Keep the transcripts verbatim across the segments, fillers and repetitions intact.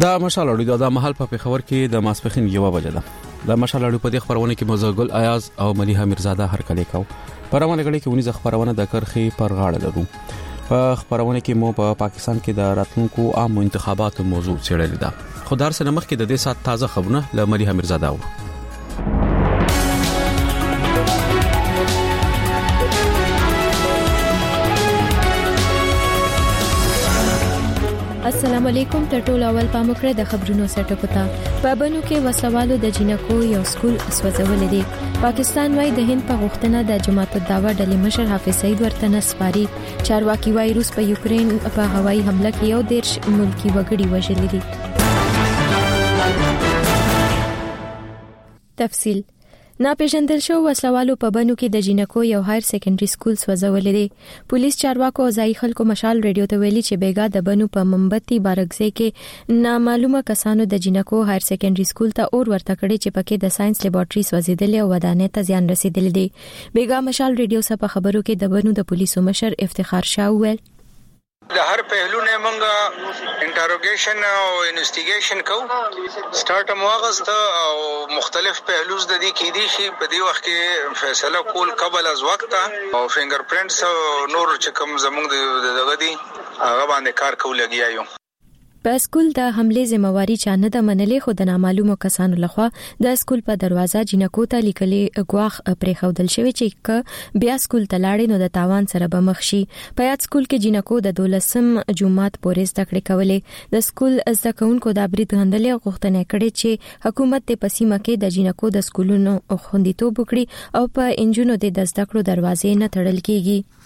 دا مشال اړیدو د محل په خبر کې د ماسپخین یو بجه ده. د مشال اړیدو په دې خبرونه کې مزګل ایاز او ملیحه میرزاده هر کلی کو پرونه غړي کې ونی خبرونه د کرخي پر غاړه لرو. په خبرونه کې مو په پا پاکستان کې د راتلونکو عام انتخاباتو موضوع څېړل ده. خدار سره مخ کې د دې سات تازه خبرونه ل ملیحه میرزاده و. السلام علیکم. تر ټولو اول پاموکړه د خبرونو سرټکو ته. په بنو کې وسوالو د جنکو یو سکول اسوځول دي. پاکستان وايي د هند په غوښتنه د جماعت الدعوه ډلې مشر حافظ سعید ورته نسپاري. چارواکي وايي روس په یوکرين په هوایي حمله کې یو دیرش ملکی وګړي وژلي دي. تفصیل ناپېژندل شو وسلوالو په بنو کې د جنکو یو هایر سیکنډري سکول سوځولې دي. پولیس چارواکو او ځای خلکو مشال ریډیو ته ویلي چې بیګا د بنو په منبتي بارګزي کې نامعلومه کسانو د جنکو هایر سیکنډري سکول ته اور ورته کړی چې پکې د ساينس لیبارټري سوځیدلې او ودانۍ ته زیان رسیدلی دی. بیګا مشال ریډیو سره په خبرو کې د بنو د پولیسو مشر افتخار شاه ویل د هر پهلو نه مونږه انټروګیشن او انویسټیګیشن کوو. سٹارټ مواغست او مختلف پهلوز د دې کې دي چې په دې وخت کې فیصله کول قبل از وخت او فینګر پرینټس او نور چې کوم زموږ د دغه دي هغه باندې کار کول لګیایو. په سکول د حمله ذمہواری چا نه د منلې خو د نامعلومو کسانو لخوا د سکول په دروازه جنکو ته لیکلې غواخ پرې خودل شوی چې ک بیا سکول ته لاړې نو د تاوان سره به مخ شي. په یاد سکول کې جنکو د دولسم جمعات پورې زده کړې کولې. د سکول زده کوونکو د برید غندلې غوښتنه کړې چې حکومت د پسیمه کې د جنکو د سکولونو خوندیتوب وکړي او په انجونو د زده کړو دروازې نه تړل کیږي.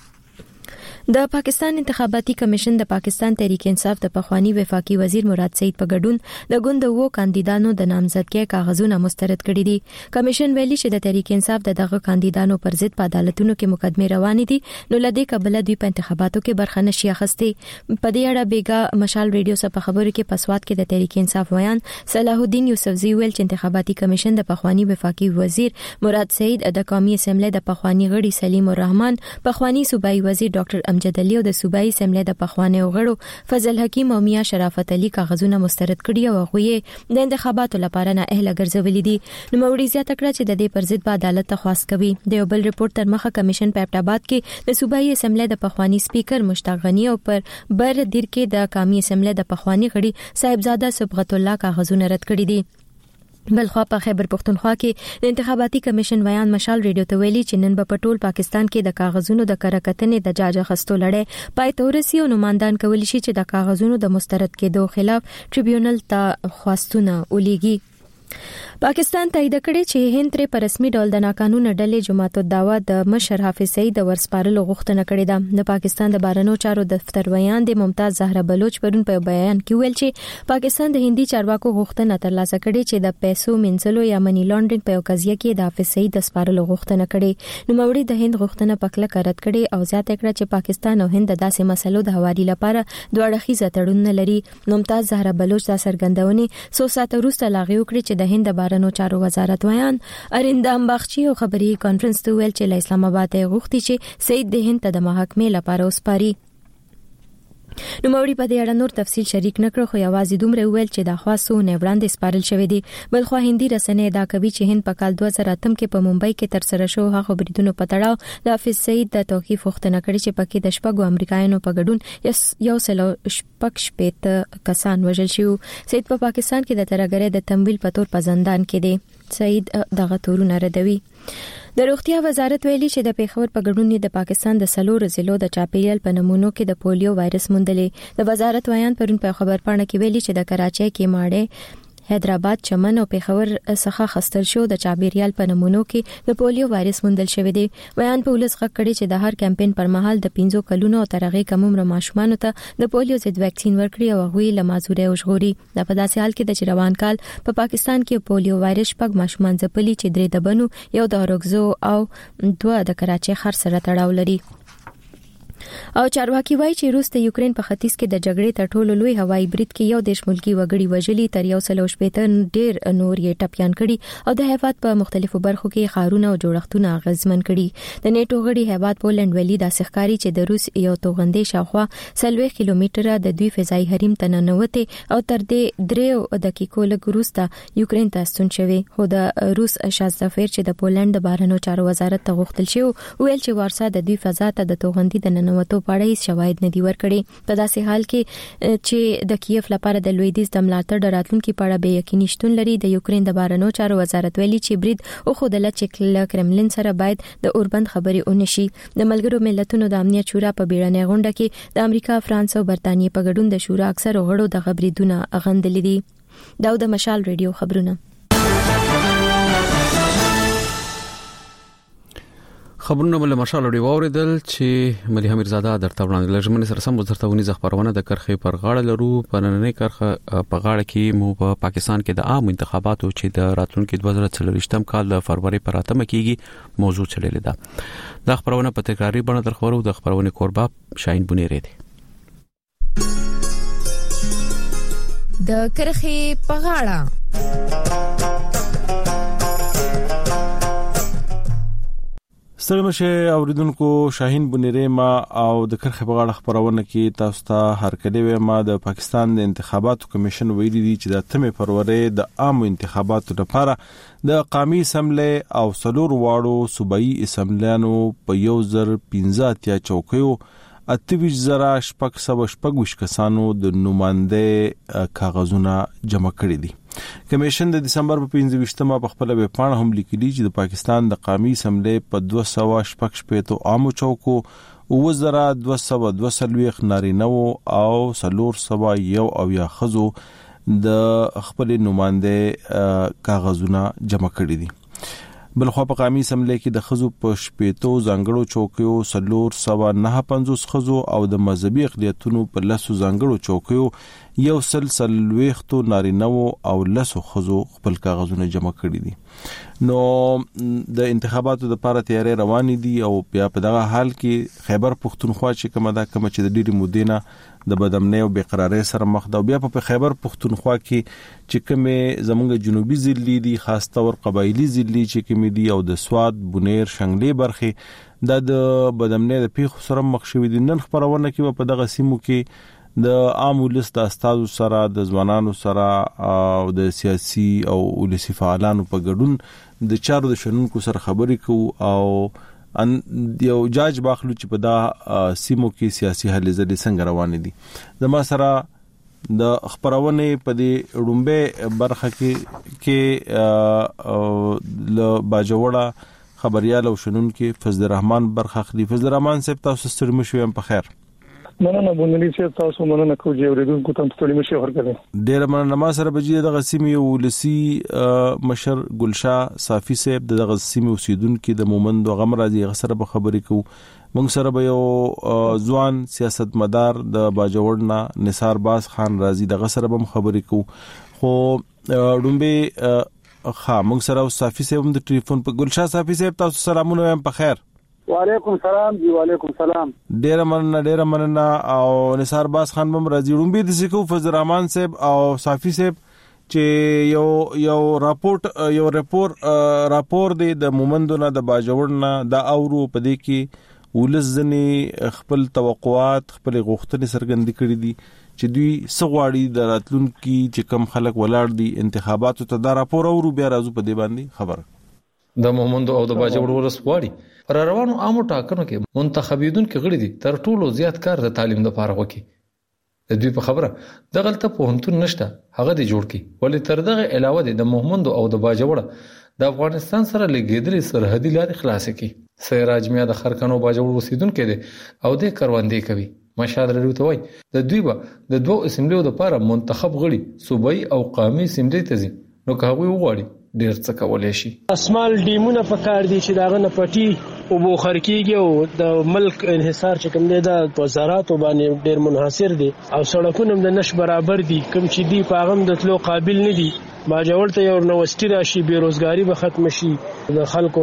د پاکستان انتخاباتي کمیشن د پاکستان تحریک انصاف د پخوانی وفاقي وزیر مراد سعید په ګډون د ګوند وو کاندیدانو د نامزدګۍ کاغذونه مسترد کړي دي. کمیشن ویلي چې د تحریک انصاف د دغه کاندیدانو پر ضد په عدالتونو کې مقدمه روانې دي نو لدې قبل دوی په انتخاباتو کې برخه نشي اخیستي. په دې اړه بیګا مشال ریډیو سره په خبرو کې پسواد کې د تحریک انصاف ویان صلاح الدین یوسفزی ویل چې انتخاباتي کمیشن د پخوانی وفاقي وزیر مراد سعید د قومي اسمبلی د پخوانی غړي سلیم الرحمن پخوانی صوبایي وزیر ډاکټر امجد علي او د صوبایي اسمبلی د پخوانی غړو فضل حکیم او میا شرافت علي کاغذونه مسترد کړي او هغه د انتخاباتو لپاره نه اهل ګرځولې دي. نو موري زیاته کړه چې د دې پر ضد په عدالت تخواست کوي. د یو بل ریپورت تر مخه کمیشن په ابټاباد کې د صوبایي اسمبلی د پخوانی سپیکر مشتاق غنی او پر بر دیر کې د قومي اسمبلی د پخوانی غړي صاحبزاده صبغت الله کاغذونه رد کړي دي. بلخوا په خیبر پختونخوا کې د انتخاباتي کمیشن ویان مشال ریډیو ته ویلي چې نن په ټول پاکستان کې د کاغذونو د کرکټنې د جاج اخستو لړۍ پای تورسي او نمائندان کولی شي چې د کاغذونو د مسترد کېدو خلاف ټریبیونل ته خواستونه ولېږي. پاکستان تایید کړی چې هند تر په رسمي ډول د ناقانونه ډلې جماعت الدعوه د مشر حافظ سعید د ورسپارلو غوښتنه کړې ده. د پاکستان د بهرنیو چارو دفتر ویان د ممتاز زهرا بلوچ پرون په بیان کې ویل چې پاکستان د هندي چارواکو غوښتنه ترلاسه کړې چې د پیسو منځلو یا منی لانډرینګ په یو قضیه کې د حافظ سعید د سپارلو غوښتنه کړې. نو موري د هند غوښتنه پکله رد کړې او زیاته کړه چې پاکستان او هند د داسې مسلو د حوالې لپاره دوه اړخیزه تړون لري. ممتاز زهرا بلوچ د سرګندونې څو ساعت وروسته لاغي وکړي چې د هند بهرنیو چارو وزارت ویان ارندام باغچی او خبري کانفرنس ته ویل چې اسلام آباد ته غوښتي چې سعید د هند ته د محاکمې لپاره وسپاري. نو موري په دې اړه نور تفصیل شریک نکړو خو یوازې دومره ویل چې د خاصو نه وړاندې سپارل شوې دي. بل خو هندي رسنۍ دا کوي چې هند په کال دوه زره اتم کې په ممبئی کې تر سره شو هغه بریدونو په تړاو د حافظ سعید د توقیف غوښتنه کړې چې پکې د شپږو امریکایانو په ګډون یو سلو شپږ شپږ کسان وژل شو. سعید په پاکستان کې د ترګرې د تمویل په تور په زندان کې دی. سعید دغه تورونه ردوي. د روغتیا وزارت ویلي چې د پیښور په ګډون د پاکستان د سلور ضلعو د چاپیریال په نمونو کې د پولیو وایرس موندلې. د وزارت ویان پرون په خبر پاڼه کې ویلي چې د کراچۍ کې ماړه حیدرآباد چمن او پیښور څخه خستل شو د چاپیریال په نمونو کې د پولیو وایرس موندل شوی دی. ویان په ولس غږ کړي چې د هر کمپاین پر مهال د پنځو کلونو او ترغه کم عمر ماشومان ته د پولیو ضد ویکسین ورکړي او هغوی له مازورې او ژغوري. د په داسې حال کې د روان کال په پا پاکستان کې پولیو وایرس پګ ماشومان ځپلي چې درې د بنو یو د اورګزو او دوه د کراچۍ خر سره تړاو لري. او چارواکي وایي چې روس د یوکرين په ختیځ کې د جګړې تر ټولو لوی هوایي برید کې یو دیش ملکی وګړي وژلي تر یو سل شپږ ډیر نور یې ټپيان کړي او د هیواد په مختلفو برخو کې خارونه او جوړښتونه اغیزمن کړي د نیټو غړي هیواد پولند ویلي د سخکاري چې د روس یو توغندې شاوخوا سلوي کیلومتره د دوی فضائي حریم ته ننوته او تر دې دریو دقیقو لږ وروسته یوکرين ته ستون شوی خو د روس شازدفیر چې د پولند د بهرنیو چارو وزارت ته غوښتل شو ویل چې وارسا د دوی فضا ته د توغندې د ننوتو په اړه شواهد نه دی ورکړي په داسې حال کې چې د کیف لپاره د لویدیز د ملاتړ د راتلونکو په اړه به یقیني شتون لري د یوکرين د بهرنیو چارو وزارت ویلي چې برید او خدای چې کرملین سره باید د اوربند خبري ونشي د ملګرو ملتونو د امنیت شورا په بیړنۍ غونډه کې د امریکا فرانس او برتانیې په ګډون د شورا اکثر غړو د خبريدونه غندلې دي داود مشال ریډیو خبرونه خبرونه بل مشال دی ووریدل چې ملي امیرزاده درته وړاندې لږمن سره سم وزارت ونی خبرونه د کرخې پر غاړه لرو په نننۍ کرخه په غاړه کې مو په پاکستان کې د عام انتخاباتو چې د راتلونکو دوه زره څلورویشتم کال د فروری پر اتمه کېږي موضوع چلېده ده د خبرونه په تکراری بڼه درخورو د خبرونه کوربا شاهین بنيري دي د کرخې په غاړه ستړمشه اوریدونکو شاهین بنيري ما او د کرخې په غاړه خبرونه کې تاسو ته هرکلی وې ما د پاکستان د انتخاباتو کمیشن ویلي دی چې د اتمه فروری د عام انتخاباتو لپاره د قومي اسمبلی او څلور واړو صوبایي اسمبلیانو په یو زر پنځه اتیا چوکیو اتویش زره شپږ سوه شپږ کسانو د نمائنده کاغذونه جمع کړي دي کمیشن د دسمبر په پنځه ویشتمه په خپل ویب پاڼه هم لیکلي چې د پاکستان د قومي اسمبلی په دوه سوه شپږ شپږ عامو چوکو او زره دوه سوه دوه سلويخ نارینه او څلور سوه یو او یا خزو د خپل نمائنده کاغذونه جمع کړي دي بلخو په قومي اسمبلی کې د خزو په شپېتو ځانګړو چوکیو څلور سوه نه پنځوس خزو او د مذهبي اقلیتونو په لسو ځانګړو چوکیو یو سلسل ویختو نارینه او لسو خزو خپل کاغذونه جمع کړي دي نو د انتخاباتو لپاره تیاری روان دي او بیا په دغه حال کې خیبر پختونخوا چې کومه دا کوم چې د ډیری مودینه د بدامنۍ او بیقراری سره مخ ده بیا په خیبر پختونخوا کې چې کومه زمونږ جنوبي ضلع دي خاص تور قبایلی ضلع چې کومه دي او د سواد بونیر شنګلې برخه د بدامنۍ د پیښو سره مخ شوې دي نن خبرونه کې په دغه سیمو کې د عام ولس د استادو سره د ځوانانو سره او د سیاسي او ولسی فعالانو په ګډون د چارو د شنونکو سره خبرې کوو او ان یو جاج باخلو چې په دا سیمو کې سیاسي هلې ځلې څنګه روان دي زما سره د خبرونه په دې رومبه برخه کې کې ل باجوړه خبريال او شنونکو فضل الرحمن برخه خلی فضل الرحمن صاحب تاسو ستړي مشوم په خیر مننه بونلي چې تاسو مننه کوم چې اوریدونکو ته ستړي مشه ورکړي ډیر مننه ما سره بجې د غسیمي ولسی مشر ګلشاه صافي صاحب د غسیمي اوسیدونکو د مومند غم راځي غسر به خبرې کو موږ سره به یو ځوان سیاستمدار د باجوړنا نثار باز خان راځي د غسر به خبرې کو خو ډومبه خا موږ سره صافي صاحب د ټلیفون په ګلشاه صافي صاحب تاسو سلامونه هم په خیر وعلیکم سلام جی وعلیکم سلام ډیر مننه ډیر مننه او نثار باز خان بم راځي رومبي د سکو فضل الرحمن صاحب او صافي صاحب چې یو یو راپورټ یو ریپورت راپور دی د مومندونه د باجوړنا د اورو په دې کې ولزنی خپل توقعات خپل غوښتنې څرګند کړې دي چې دوی سغواړي د راتلونکو چې کم خلک ولاړ دي انتخاباتو ته دا راپور اورو بیا راځو په دې باندې خبر د مومندو او د باجوړ ولس غواړي پر روانو عامو ټاکنو کې منتخبیدون کې غړي دي تر ټولو زیات کار د تعلیم لپاره وکړي د دوی په خبره د غلطه پوهنتون نشته هغه دی جوړ کی ولې تر دغه علاوه د مومندو او د باجوړ د افغانستان سره لګیدلې سرحدي لارې خلاص کړي سراج میا د خرکانو باجوړ اوسیدونکو دي او د کروندې کوي مشال رډو ته وای د دوی به د دوه اسمبلیو لپاره منتخب غړي صوبایي او قومي اسمبلی ته ځي نو کاوی وغواړي ډیر څه کولای شي اسمال ډیمونه په کار دي چې داغه نه پټي او بو خرکیږي او د ملک انحصار چې کوم دی د وزارت باندې ډیر منحصر دي او سړکونه د نش برابر دي کوم چې دی پاغم د تلو قابل نه دي باجوړ ته یو نوښتي راشي بیروزګاری به ختم شي د خلکو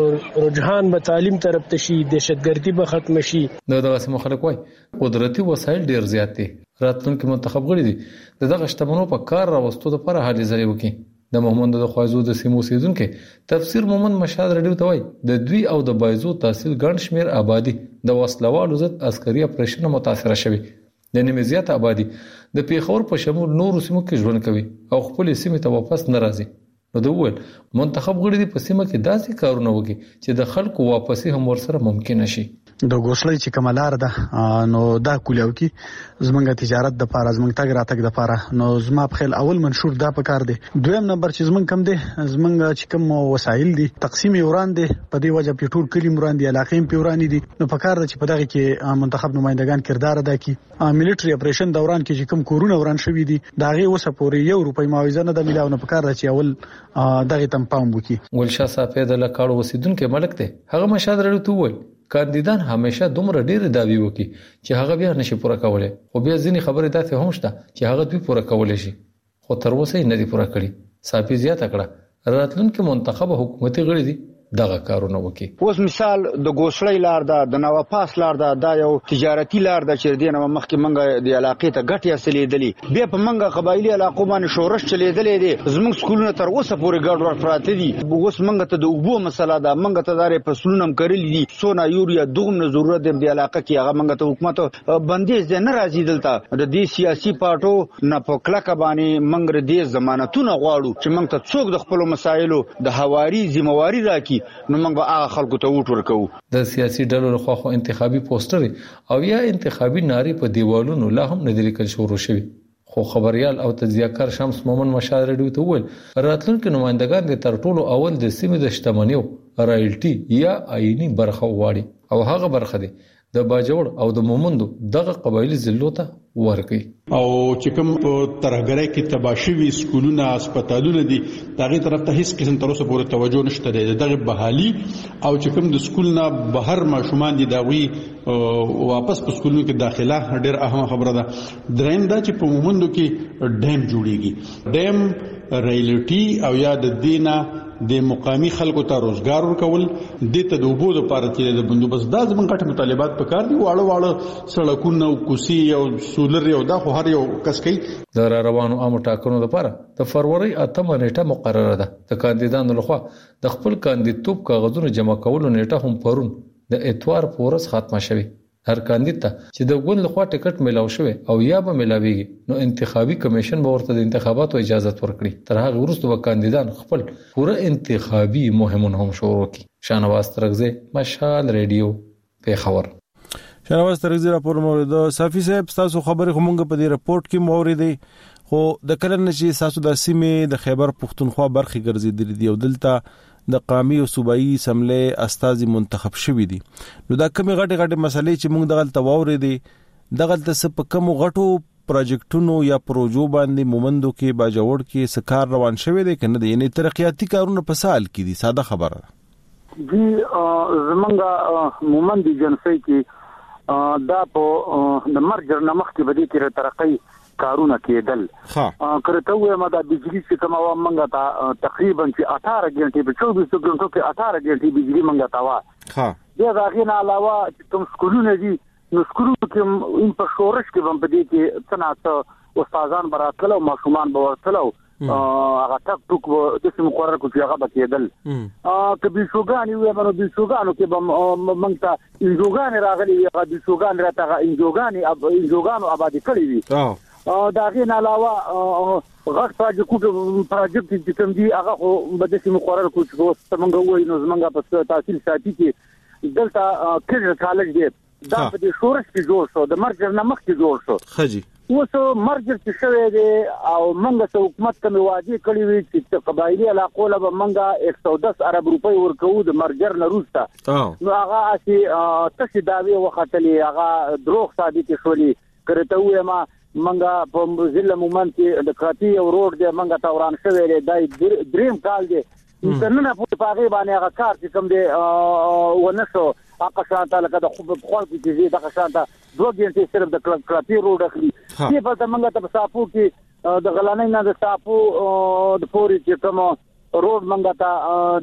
رجحان به تعلیم طرف ته شي دهشتګردي به ختم شي د دغه سم خلک وای قدرتي وسایل ډیر زیات دي راتلونکي منتخب غړي دي دغه شتمنو په کار راوستو لپاره حالې زری وکي د محمد د خوازو د سیمو سیدونکو تفسیر محمد مشاد رډیو ته وای د دوی او د بایزو تحصیل ګڼ شمیر آبادی د وسلوالو ضد عسکري اپریشن متاثر شوی د نیمه زیات آبادی د پیښور په شمول نورو سیمو کې ژوند کوي او خپل سیمه ته واپس نه راځي نو د ول منتخب غړي په سیمه کې داسې کارونه وکړي چې د خلکو واپسی هم ورسره ممکن شي د ګوسلې چې کمالار ده نو دا کولیو کې زمونږ تجارت د پاره زمونږ تګ راتګ د پاره نو زما په خیال اول منشور دا پکار دی دویم نمبر چې زمونږ کم دی زمونږ چې کوم وسایل دي تقسیم وران دي په دې وجه پیټول کلی مران دي علاقې پیورانی دي نو پکار دی چې په دغه کې منتخب نمائندگان کردار ادا کړي ملټری اپریشن دوران کې چې کوم کورونه وران شوی دي دا غي وسه پورې یو روپۍ معاوضه نه د ملاو نه پکار دی چې اول دغه تم پام وکړي ګلشاه صافی د لکاړو وسیدونکو ملک دی هغه مشاد رډو تو وای کاندیدان همیشه دومره ډیر داوی وکي چې هغه بیا نشي پوره کولای خو بیا ځینی خبره داسې هم شته چې هغه دوی پوره کولای شي خو تر اوسه یې نه دي پوره کړی صافی زیاته کړه راتلونکي منتخب حکومتي غړي دي دغه کارونه وکي اوس مثال د ګوسړی لار ده د نواپاس لار ده دا یو تجارتي لار ده چې دینه مخکې منګه د علاقې ته ګټه حاصلې دي بیا په منګه قبایلی علاقو باندې شورش چلیدلې دي زموږ سکولونه تر اوسه پورې ګډ ور پراته دي اوس منګه ته د اوبو مسله ده منګه ته دارې فصلونه کړلې دي سونا یوریا دومره ضرورت دی د علاقې کې هغه منګه ته حکومت بندیز نه راځي دلته د دې سیاسي پارټو نه په کلک باندې منګ دې ضمانتونه غواړو چې منګ ته څوک د خپل مسایلو د حواري ذمہواری راکړي نو موږ به هغه خلکو ته وټ ورکو د سیاسي ډلو لخوا خو انتخابي پوسټر او یا انتخابي ناري په دیوالونو لا هم نه دي لیکل شروع شوی خو خبريال او تجزیه‌کار شمس مومن مشاد رډیو ته وویل راتلونکي نمائندگان د تر ټولو اول د سیمې د شتمنیو رایلټي یا آئینی برخه واړي او هغه برخه دي د باجوړ او د مومندو دغه قبایلی ضلعو ته ورکړي او چې کوم ترهګرۍ کې تباشوي سکولونه هسپتالونه دي دغه طرف ته هیڅ قسم تر اوسه پورې توجه نشته دی دغه بحالي او چې کوم د سکولونه بهر ماشومان دي داوی واپس په سکولونو کې داخله ډېر اهم خبره ده دریم دا چې په مومندو کې ډیم جوړیږي ډیم ریلټي او یا د دینه د مقامی خلکو ته روزګار ورکول د ته د وبو لپاره چې د بندوبست د زمون غټ مطالبات پکار دي واړه واړه سړکونه او کوسي او سولر یو د خو هر یو کس کوي د روانو عامو ټاکنو لپاره د فروری اتمه نیټه مقرره ده د کاندیدانو لخوا د خپل کاندیدتوب کاغذونو جمع کولو نیټه هم پرون د اتوار پورس ختمه شوه هر کاندید ته چې د ګوند لخوا ټیکټ ملاو شوی او یا به ملاويږي نو انتخابي کمیشن به ورته د انتخاباتو اجازه ورکړي تر هغه وروسته به کاندیدان خپل پوره انتخابي مهمونه هم شروع کړي شانواز ترغزه مشال ریډیو په خبر شانواز ترغزه راپور مورید صافی صاحب تاسو خبره کومګه په دې رپورت کې موریدي خو د کلن نشي تاسو د سیمې د خیبر پښتونخوا برخي ګرځیدل دي او دلته د قومي او صوبایي سملې استازي منتخب شوي دي نو دا کومه غټه غټه مسلې چې موږ دغه تواورې دي دغه ته په کوم غټو پروجیکټونو یا پروژو باندې مومندو کې باجوړ کې سکار روان شوی دی کنه دی یعنی ترقیاتی کارونه په سال کې دي ساده خبره جی زمونږه مومندي جنسي کې دا په د مرجر نمخ کې بدی کې ترقی کارونه کېدل ها کرته وې ما د بجلی چې کومه و منګه تا تقریبا چې اठारह غنټې په چوبیس غنټو کې اठारह غنټې بجلی منګه تا وا ها دا غاغې نه علاوه چې کوم سکولونه دي نو سکولونو کې ان په شورش کې هم په دې کې څنګه استادان براتل او ماشومان به ورتلو هغه ټک ټک د سیمه مقرر کو چې هغه بکیدل ا کبي شوګانی وې منو د شوګانو کې منګه تا انجوګان راغلي هغه د شوګان راته انجوګانی اب انجوګانو آبادی کړی وي دا غي نه علاوه غټ پروجیکټ پروجیکټ چې کوم دی هغه خو به د سیمه مقرر کو چې څنګه وای نو زمونږه په تحصیل ساتي کې دلته کېږي کالج دی دا په دې شورش کې جوړ شو د مرجر نمخ کې جوړ شو خجی اوس مرجر چې شوی دی او منګه ته حکومت کوم وعده کړی وي چې قبایلی علاقو له منګه एक सौ दस ارب روپۍ ورکو د مرجر نه روسته نو هغه اسی تاسو داوی وختلی هغه دروغ ثابت شولي کرته وې ما منګه په ضلع مومن کې د کاتی او روډ دی منګه توران شوی دی دای دریم کال دی نن په پاغي باندې هغه کار چې کوم دی ونسو هغه شانته لکه د خوب خپل کې د شانته دوه غنټې صرف د کلاپی روډ اخلي چې په تمنګ ته صافو کې د غلانې نه د صافو د پوري چې کوم روډ منګه ته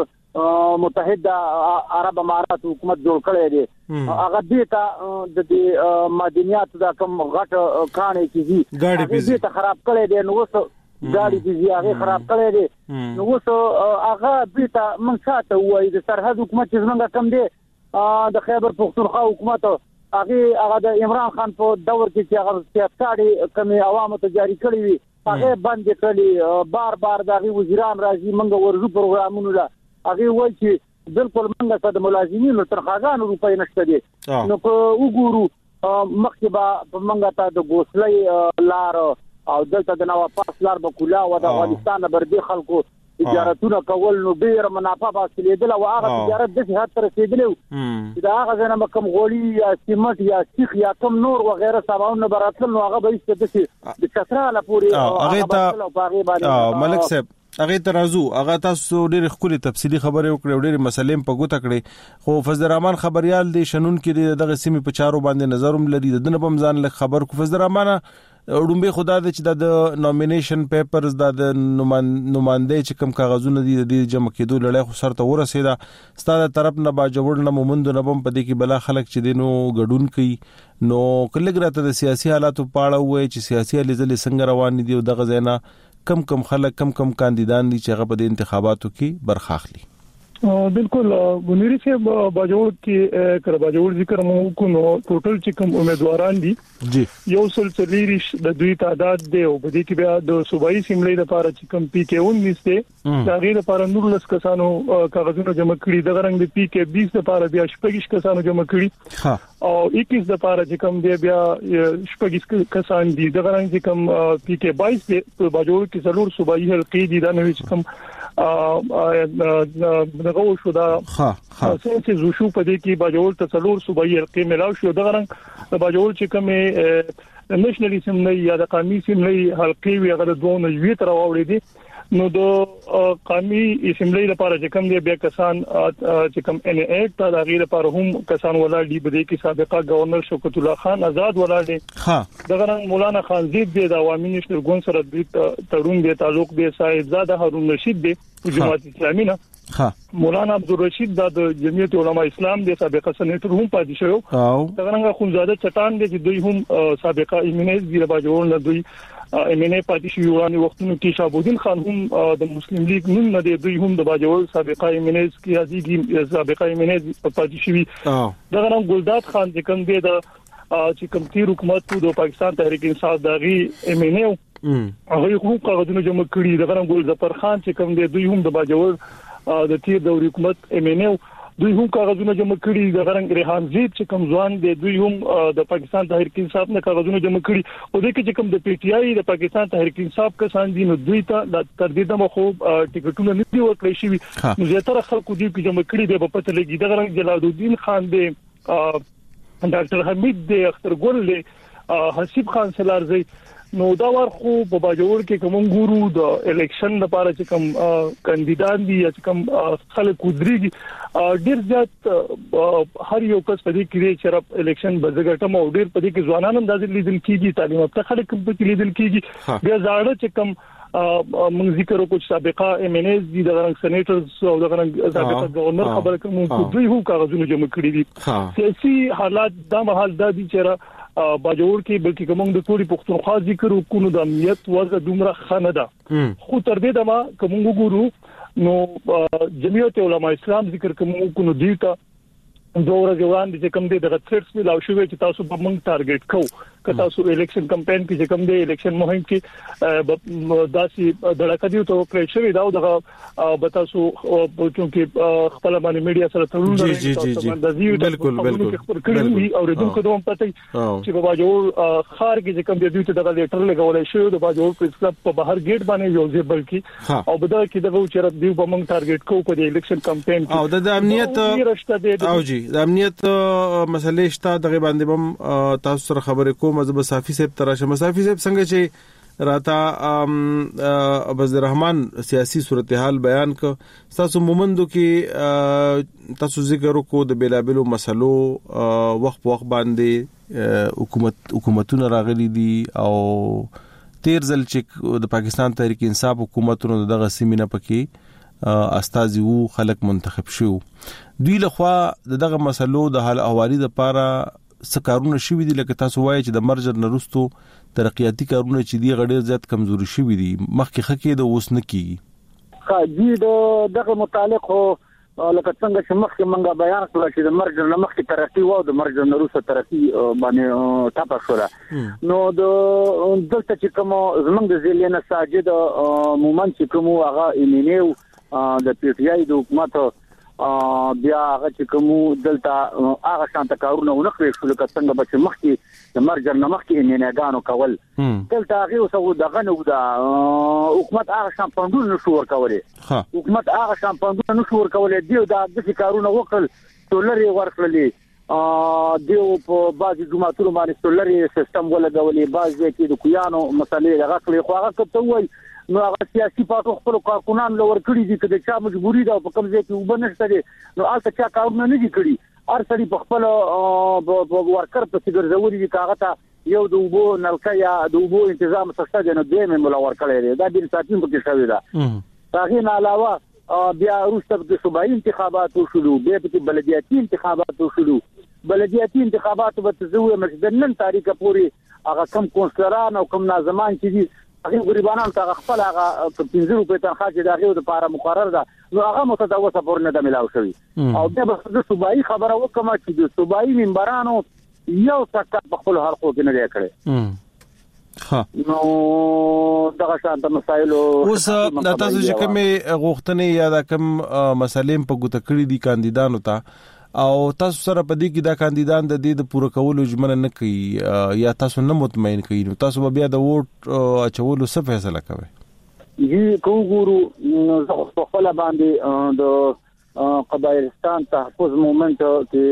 د متحده عرب امارات حکومت جوړ کړی دی هغه دې ته د مدنیات د کوم غټ کانې کې دي دې ته خراب کړی دی نو وسو ګاډي دې هغه خراب کړی دی نو وسو هغه دې ته موږ ساته وایي د سرحد حکومت چې څنګه کم دی د خیبر پختونخوا حکومت هغه هغه د عمران خان په دور کې چې هغه سیاستاري کمی عوامو ته جاری کړی وي هغه بند کړی بار بار دغه وزیران راځي موږ ورزو پروګرامونو لا هغه وایي چې بالکل موږ ته د ملازمینو ترخواګانو روپۍ نشته دي نو په وګورو مخکبه په موږ ته د ګوسلې لار او دلته د نوو پاس لار به کولا او د افغانستان بردي خلکو تجارتونه کول نو ډیر منافع حاصلېدل او هغه تجارت د هغه تر رسیدلو چې دا هغه نه کم غوړي یا سیمټ یا سیخ یا کم نور وغیرہ سامان براتل نو هغه به ست د چتراله پوری هغه ته ملک صاحب هغه ترازو هغه تاسو ډېر خولي تفصيلي خبره وکړې ډېر مسلې په ګوته کړې خو فضل الرحمن خبريال دی شنن کې دغه سیمه په چارو باندې نظروم لري د دنه بمزان له خبر کو فضل الرحمن وړومبه خدا د چې د نومینیشن پیپرز د نمائنده چې کوم کاغذونه دي د جمع کېدو لړۍ خو سره ته ورسېدا ستاسو طرف نه با جوړ نه مومند نه بم پدې کې بلا خلک چې دینو غډون کوي نو کلهګراته د سیاسي حالاتو پاړه وای چې سیاسي لزل څنګه روان دي او دغه زینا کم کم خلک کم کم کاندیدان دي چې هغه په انتخاباتو کې برخه اخلي بالکل ګونری چې باجوړ کې کړه باجوړ ذکر مو کو نو ټوټل چې کوم امیدواران دي جی یو سلسلیریش د دوی تعداد دی او بده کې بیا د صوبایي سیملې لپاره چې کوم پی کې انیس دی دا غیر لپاره نور لس کسانو کاغذونه جمع کړي د غرنګ د پی کې بیس لپاره بیا شپږ کسانو جمع کړي ها او اکیس لپاره چې کوم دی بیا شپږ کسان دي د غرنګ چې کوم پی کې بایس دی په باجوړ کې ضرور صوبایي حلقې دي دا نو چې کوم ا دغه شو دا ها ها چې زوشو په دې کې باجوړ تصلور صوبایي حلقې ملاو شو د غرنګ د باجوړ چې کومه نېشنل سیملې یا د قومي سیملې حلقې وی هغه دوه نوي تر واوړې دي نو د قومي سیملې لپاره چې کوم دی بیا کسان چې کوم ان ایټ ته د غیر لپاره هم کسان ولاړ دي بده کې سابقه گورنر شوکت الله خان آزاد ولاړ دي ها دغه مولانا خانزید دی د عوامي نشر ګون سره د تړون دی تعلق دی صاحبزاده هارون رشید دی جماعت اسلامي نه ها مولانا عبدالرشید د جمعیت علماء اسلام د سابقه سېنیټر هم پاتې شو او څنګه خونزاده چټان دي چې دوی هم سابقه ایمنیز دی باجوړ نه دوی ایمنه پاتې شو ورانه وختونو کې شابودین خان هم د مسلم لیگ نن نه دی دوی هم د باجوړ سابقه ایمنیز کې ازيږي سابقه ایمنیز پاتې شوی دغه نام ګلداد خان چې کوم دی د چې کوم تیر حکومت د پاکستان تحریک انصاف داغي ایمنه هغه خو کاغذونه جمع کړي دغه نام ګل ظفر خان چې کوم دی دوی هم د باجوړ د تیر دوري حکومت ایمنه دوی هم کاغذونه جمع کړي د غرنګ ریحان زید چې کوم ځوان دی دوی هم د پاکستان تحریک انصاف نه کاغذونه جمع کړي او د کې چې کوم د پی ټ آی د پاکستان تحریک انصاف کسان دي نو دوی ته د تر دې دمه خو ټیکټونه نه دی ورکړی شي نو زیاتره خلکو دوی کې جمع کړي دی په پته لګي د غرنګ جلال الدین خان دی ډاکټر حمید دی اختر ګل دی حسیب خان سلارزی نو دا ور خو په باجوړ کې کوم ګورو د الیکشن لپاره چې کوم کاندیدان دي یا چې کوم خلک ودرېږي ډیر زیات هر یو کس په دې کې چې الیکشن بزګټم او ډیر په دې کې ځوانان اندازې لیدل کیږي تعلیم یافته خلک په کې لیدل کیږي بیا زاړه چې کوم موږ ذکر وکړو سابقه ایمنیز دي د غرنګ سېنیټرز او د غرنګ سابقه گورنر خبره کوم دوی هو کاغذونه جمع کړي دي سیاسي حالات د محل د دي چې باجوړ کې بلکې کوم د ټولي پښتونخوا ذکر وکړو د امنیت وضع دومره خنه ده خو تر دې دمه کوم وګورو نو جمعیت علماء اسلام ذکر کوم وکړو دیتا دوه ورځې وړاندې چې کوم دی د ثریټس ملاو شوې چې تاسو به موږ ټارګټ کوو که تاسو الیکشن کمپاین کې چې کوم دی الیکشن مهم کې داسې دړکه دی ته کړی شوی دا دغه به تاسو چې خپل باندې میډیا سره تړون لري بالکل بالکل او ردون کوم پته چې په باجوړ خار کې چې کوم دی ته دغه لیټر لګولای شو د باجوړ پریس کلب په بهر گیټ باندې یو ځای بلکې او بده کې دغه چې دی به موږ ټارګټ کوو په الیکشن کمپاین کې او د امنیت او جی د امنیت مسلې شته دغه باندې بم تاسو سره خبرې کوم زب صافي صاحب تراشه صافي صاحب څنګه چې راته عبد الرحمن سیاسي صورتحال بیان ک تاسو مومندو کې تاسو ذکر وکړو د بیلابلو مسلو وخت وخت باندې حکومت حکومتونه راغلي دي او تیر ځل چې د پاکستان تحریک انصاف حکومتونو دغه سیمینه پکې استازي وو خلک منتخب شو دوی لخوا دغه مسلو د حل احوالي لپاره سکارونه شوي دي لکه تاسو وایي چې د مرجر نرستو ترقیاتی کارونه چې دی غډیر زیات کمزوري شوي دي مخکې خکې د اوس نه کیږي ها دي دغه متعلق هو لکه څنګه چې مخکې منګه بیان کړل چې د مرجر نمخکې ترقی وو د مرجر نرستو ترقی باندې ټاپه شوه نو د دلته چې کوم زمنګ د زیلینه ساجد مومن چې کوم هغه ایمینیو د پی ټی آی د حکومت بیا هغه چې کوم دلته هغه شانت کارونه ونخري شو لکه څنګه به مخکې د مرجر نمخکې نیمګانو کول دلته هغه اوسه دغه نو د حکومت هغه شان پندونه نشو ورکولې حکومت هغه شان پندونه نشو ورکولې دی د دغه کارونه وکړل ټولري ورکړلې دیو په بعضي جماعتونو باندې ټولري سیستم ولګولې بعضي کې د کویانو مسلې هغه کړې خو هغه څه وایي نو هغه سیاسي پاتو خپل کارکونان لور کړی دي چې چا مجبوری ده په کوم ځای کې وبنشته دي نو البته چا کارونه نه دي کړی هر سړي په خپل ورکر په څیر ضروري دي کاغه ته یو د وبو نلکه یا د وبو تنظیم څخه د نو دیمه مولا ور کړی دا د ساتین په کې شوی ده هغه نه علاوه بیا وروسته د صوبایي انتخابات وشلو بیا په بلدیاتي انتخابات وشلو بلدیاتي انتخابات به تزوی مجدنن تاریخ پوری هغه کم کونسلران او کم ناظمان چې دي هغه غریبانو ته خپل هغه پنځه روپے تنخواه چې دغه د لپاره مقرر ده نو هغه متداوسه پور نه د ملاو شوی او د صوبایي خبره وکړه چې د صوبایي منبرانو یو څه په خپل حلقو کې نه دی کړی ها نو دغه شانت مسایل اوس د تاسو چې کوم غوښتنې یا د کوم مسلې په ګوته کړی دي کاندیدانو ته او تاسو سره په دې کې دا کاندیدان د دې د پوره کولو ژمنه نه کوي یا تاسو نه مطمئن کوي نو تاسو بیا د ووټ اچولو څه فیصله کوئ یی کوګورو په خپل باندې د قبایلستان تحفظ مومنت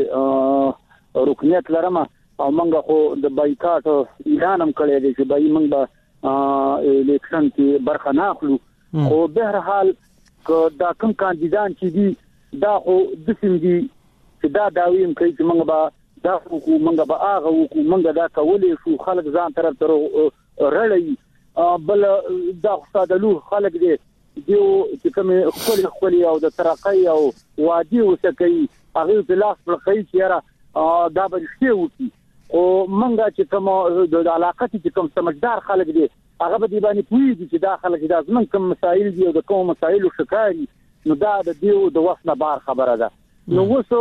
کې رکنیت لرم او منګه خو د بایکاټ اعلان هم کړی دی چې بای منګ به الیکشن کې برخه نه اخلو خو به هر حال دا کوم کاندیدان چې دي دا خو د سیم دي چې دا داویم کوي چې موږ به دا حکومت موږ به هغه حکومت موږ دا کولې شو خلک ځان طرف تر رړی بل دا خدادلو خلک دي دیو چې کوم خپل خپل او د ترقۍ او وادي وسکي هغه په لاس پر خې چیرې دا به شي وتی او موږ چې کوم د علاقه چې کوم سمجدار خلک دي هغه به دی باندې پوي چې دا خلک دا زمون کوم مسایل دي او د کوم مسایلو شکایي نو دا د دیو د وسنه بار خبره ده نو وسو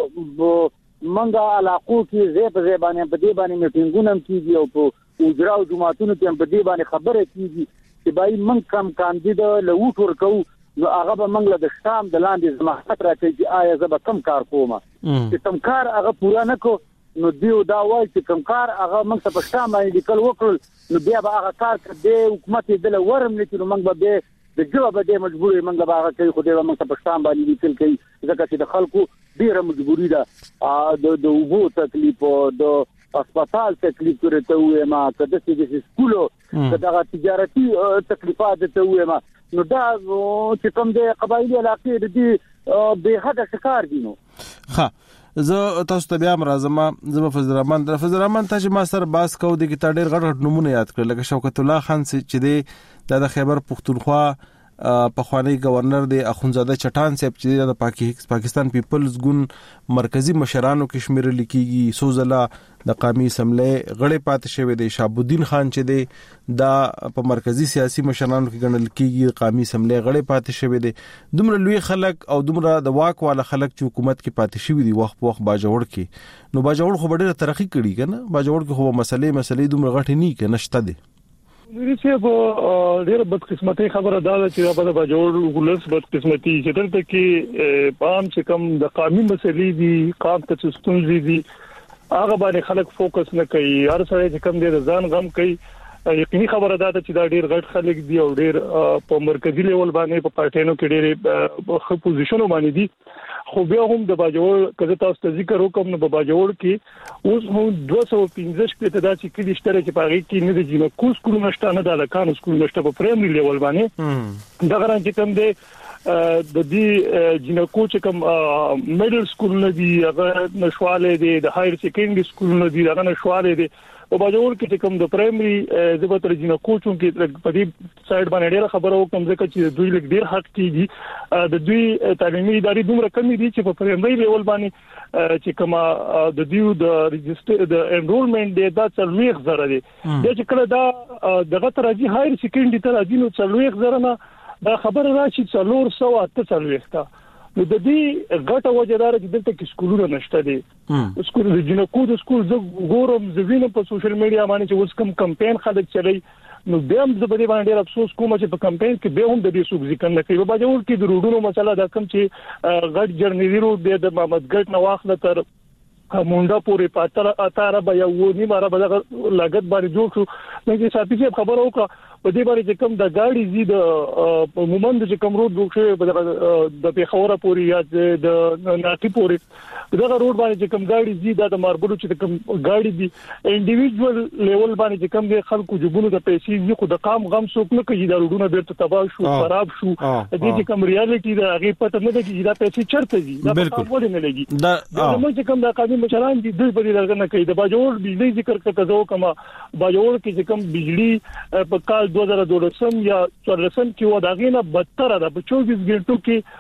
منګه علاقو کې زه په زه باندې په دې باندې میټینګونه کیږي او په اجراو جماعتونو کې په دې باندې خبره کیږي چې بای من کم کاندید له وټ ورکو نو هغه به منګله د شام د لاندې زمحت راکړي چې آیا زه به کم کار کوم چې کم کار هغه پورا نه کو نو دیو دا وایي چې کم کار هغه موږ په شام باندې لیکل وکړل نو بیا به هغه کار کړي حکومت دې له ورم لیکل موږ به د جواب به مجبورې منګه باغ کوي خو دې موږ په شام باندې لیکل کوي ځکه چې د خلکو ډیره مجبوری ده د د وبو تکلیف او د هسپتال تکلیف ورته وې ما کده چې د سکولو کده تجارتي تکلیفات ته وې ما نو دا چې کوم د قبایلی علاقې دي به حد شکار دي نو ها زه تاسو ته بیا مرزما زما فضل الرحمن در فضل الرحمن ته چې ما سره باس کو دي کې تا ډېر غټ غټ نمونه یاد کړل لکه شوکت الله خان چې دی د خیبر پختونخوا په خوانی گورنر دی اخونزاده چټان صاحب چې د پاکستان پیپلز ګوند مرکزی مشرانو کې شمیر لیکيږي سوزلا د قومي اسمبلی غړي پات شوی دی شهاب الدین خان چې دی دا په مرکزی سیاسي مشرانو کې ګڼل کېږي قومي اسمبلی غړي پات شوی دی دومره لوی خلک او دومره د واک والا خلک چې حکومت کې پات شوی دی وخت وخت باجوړ کې نو باجوړ خو ډېره ترقی کړي کنه باجوړ کې خو مسلې مسلې دومره غټې نه کې نشته دي ریسه په ډېر بدقسمتي خبره ده چې په باجوړ ولس بدقسمتي چې دلته کې پام چې کم د قانوني مسلې دي قام ته ستونزې دي هغه باندې خلک فوکس نه کوي هر څه چې کم دي ځان غم کوي یقیني خبره ده چې دا ډیر غټ خلک دي او ډیر په مرکزی لیول باندې په پارټینو کې ډیر ښه پوزیشنونه باندې دي خو بیا هم د باجوړ کله تاسو ته ذکر وکم نو په باجوړ کې اوس هم دوه سوه پنځه شپږ ته داسې کلی شته چې په هغه کې نه د جنکو سکول نشته نه د لکانو سکول نشته په پرایمري لیول باندې دا غواړم چې کوم دی د دې جنکو چې کوم میډل سکول نه دی هغه نشواله دی د هایر سیکنډري سکول نه دی هغه نشواله دی په باجوړ کې کوم د پرایمري زبر جنکو چون کې په دې سایډ باندې ډېر خبرو کوم ځکه چې دوی لږ ډېر حق کیږي د دوی تعلیمي ادارې دومره کمی دي چې په پرایمري لیول باندې چې کومه د دیو د ريجستر د انرولمنت دی دا څلويخ زره دي د چې کله دا دغه ترجی هایر سیکنډري ته راځي نو څلويخ زره نه دا خبره راشي څلور سوه اته څلويخ تا نو د دې غټه وجدار چې دلته کې سکولونه نشته دي سکول د جنکو د سکول ز ګورم زوینه په سوشل میډیا باندې چې اوس کوم کمپاین خلک چلای نو بیا هم زه په دې باندې ډېر افسوس کوم چې په کمپاین کې به هم د دې څوک ذکر نه کوي په باجوړ کې د روډونو مسله دا کوم چې غټ جرنیلی روډ د محمد ګټ نه واخله تر مونډه پورې پاتره اتاره به یو نیم را به لګت باندې جوړ شو نو چې ساتي چې خبره وکړه په دې باندې چې کوم د گاډي زی د مومند چې کوم روډ جوړ شوی د پیښور پورې یا د ناټي پورې دغه روډ باندې چې کوم گاډي زی د ماربلو چې کوم گاډي دي انډیویډوال لیول باندې چې کوم د خلکو جوبونو د پیسې زی خو د قام غم څوک نه کوي دا روډونه بیرته تباہ شو خراب شو د دې چې کوم ریالټي دا هغه پته نه ده چې دا پیسې چرته دي دا په ولې نه لګي دا موږ چې کوم د قانون مشران دي د بری درګنه کوي د باجوړ بجلی ذکر کړه کما باجوړ کې چې کوم بجلی په کال دو هزار دولسم یا څلورم کې و داغینه بدتر ده په چوبیس غنټو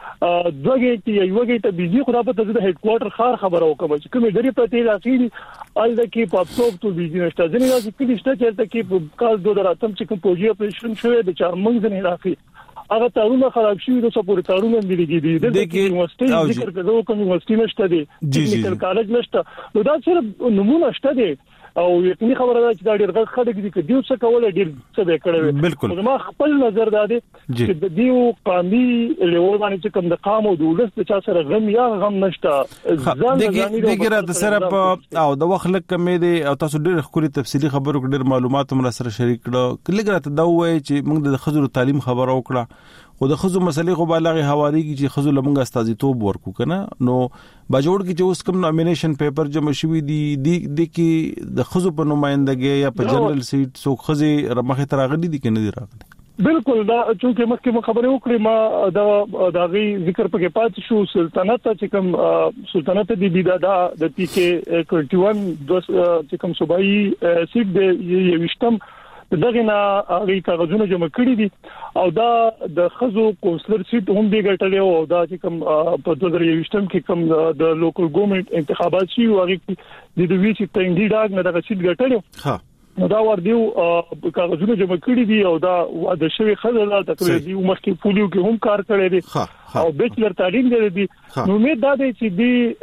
کې دوه غنټې یا یو غنټه بجلی خو په د هډ کوارټر خار خبره وکم چې کومې ډېری پته راځي آل د کې په اپټوب تو بجلی نشته ځنې راځي کې نشته چې په کال دو هزار اتم چې کوم پروژې اپریشن شوه د چارمنګ نه راځي هغه تارونه خراب شي د سپورت تارونه مليږي دي د یونیورسيټي ذکر کړو کوم یونیورسيټي نشته دي ټیکنیکل کالج نشته نو دا صرف نمونه شته دي او یقیني خبره ده چې دا ډېر غږ خلک دي چې دیو څه کول ډېر څه به کړو بالکل ما خپل نظر ده چې د دیو قامي لیول باندې چې کوم د قام او دولت د چا سره غم یا غم نشته ځان ځاني دغه د سره په او د وخت لکه مې دي او تاسو ډېر خوري تفصيلي خبرو ډېر معلومات هم سره شریک کړو کله ګرته دا وایي چې موږ د خزر تعلیم خبرو وکړه او د خزو مسلې خو بالغه حوالی کی چې خزو لمنګ استازیتوب ورکو کنه نو باجوړ کې چې اوس کوم نومینیشن پیپر جمع شوی دی د کې د خزو په نمائندګي یا په جنرال سیټ سو خزي رمخه تراغلي دي کنه دي راغلي بالکل دا چې مخکې خبرې وکړې ما دا داغي ذکر پکې پات شو سلطنت چې کوم سلطنت دی بيدا د پی کې اکیس چې کوم صوبایي سیټ دی یوشتم دغه نه هغه کاغذونه جمع کړی دي او دا د خزو کونسلر سیټ هم دی ګټلې او دا چې کوم په دوه هزار یوشتم کې کوم د لوکل ګورنمنت انتخابات شي او هغه د دوی چې تنګي ډاګ نه دغه سیټ ګټلې ها نو دا ور دیو کاغذونه جمع کړی دي او دا واده شوی خزل د تقریبا دی مخکې پولیو کې هم کار کړی دي او بیچلر تعلیم دی دي نو مې دا دی چې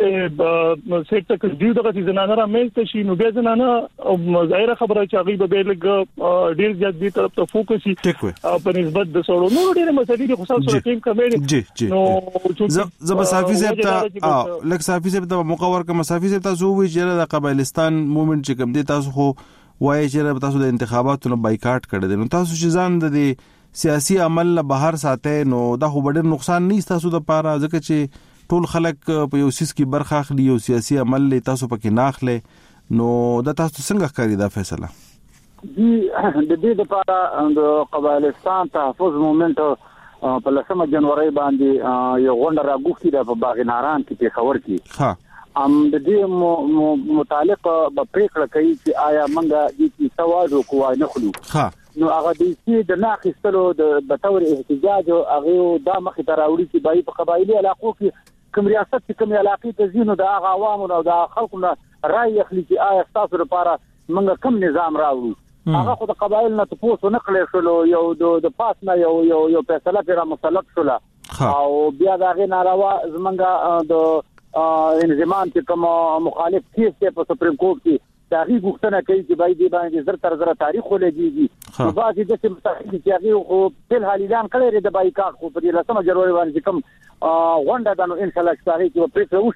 دی سیټ تک دیو دغه زنانه را مېل ته شي نو به زنانه ظاهره خبره چې هغه به لګ ډیر زیات دي طرف ته فوکس شي په نسبت د سړو نو ډیر مسلې دي خصوصا سره ټیم کمې جی جی نو زب صافي صاحب ته او لک صافي صاحب ته مقور کوم صافي صاحب تاسو وی چې د قبایلستان موومېنټ چې کوم دي تاسو خو وایي چې تاسو د انتخاباتو نه بایکاټ کړی دي نو تاسو چې ځان د سیاسي عمل نه بهر ساتي نو دا خو ډېر نقصان نه تاسو د پاره ځکه چې ټول خلک په یو سیس کې برخه اخلي او سیاسي عمل له تاسو پکې ناخله نو دا تاسو څنګه ښکاري دا فیصله دي د دې لپاره د قبایلستان تحفظ موومېنټ په لسمه جنوري باندې یو غونډه راغوښتي ده په باغ ناران کې پیښور کې ها ام د دې متعلق په پریکړه کوي چې آیا منګه د کی توازو کوای نه خلو ها نو هغه د چې د ناقصلو د بتور احتجاج او هغه د مخ تراوړي چې بای په قبایلی علاقو کې کوم ریاست چې کوم علاقې ته زینو د هغه عوامو او د خلکو نه رائے اخلي چې آیا تاسو لپاره منګه کوم نظام راوړو هغه خو د قبایل نه تاسو نه کړی شلو یو د پاس نه یو یو یو فیصله پر مسلط شولا او بیا دا غي ناروا زمنګه د انضمام چې کوم مخالف کیس ته په سپریم کورټ کې تاریخ غوښتنه کوي چې باید دی باندې زر تر زر تاریخ ولګيږي نو بعضی د څه متحدي چې هغه خو په حال اعلان کړی دی د بایکاټ خو په لسمه جنوري باندې کوم غونډه ده نو ان شاء الله چې هغه کې پریکړه وشو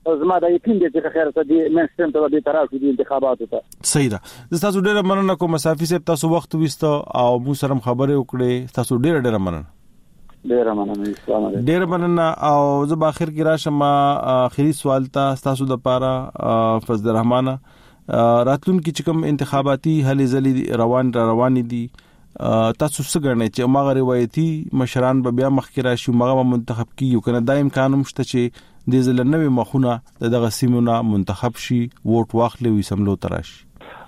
زما د یقین دي چې خیر ته دي مین سیستم ته به تر راځي د انتخاباتو ته. صحیح ده. تاسو ډېر مننه کوم صافي صاحب، تاسو وخت وستو او مو سره خبرې وکړې، تاسو ډېر ډېر مننه. ډېر مننه. اسلام علیکم. ډېر مننه. او زه په اخر کې راشم اخري سوال ته تاسو د پاره فضل الرحمن، راتلون کې چې کوم انتخاباتي هلې ځلې روان روان دي، تاسو څه ګڼئ چې ماغه روایتي مشران به بیا مخکې راشي، ماغه منتخب کیږي کنه دا امکان هم شته چې د ځل نوې مخونه دغه سیمونه منتخب شي، ووټ واخلي وي سملو تراشي؟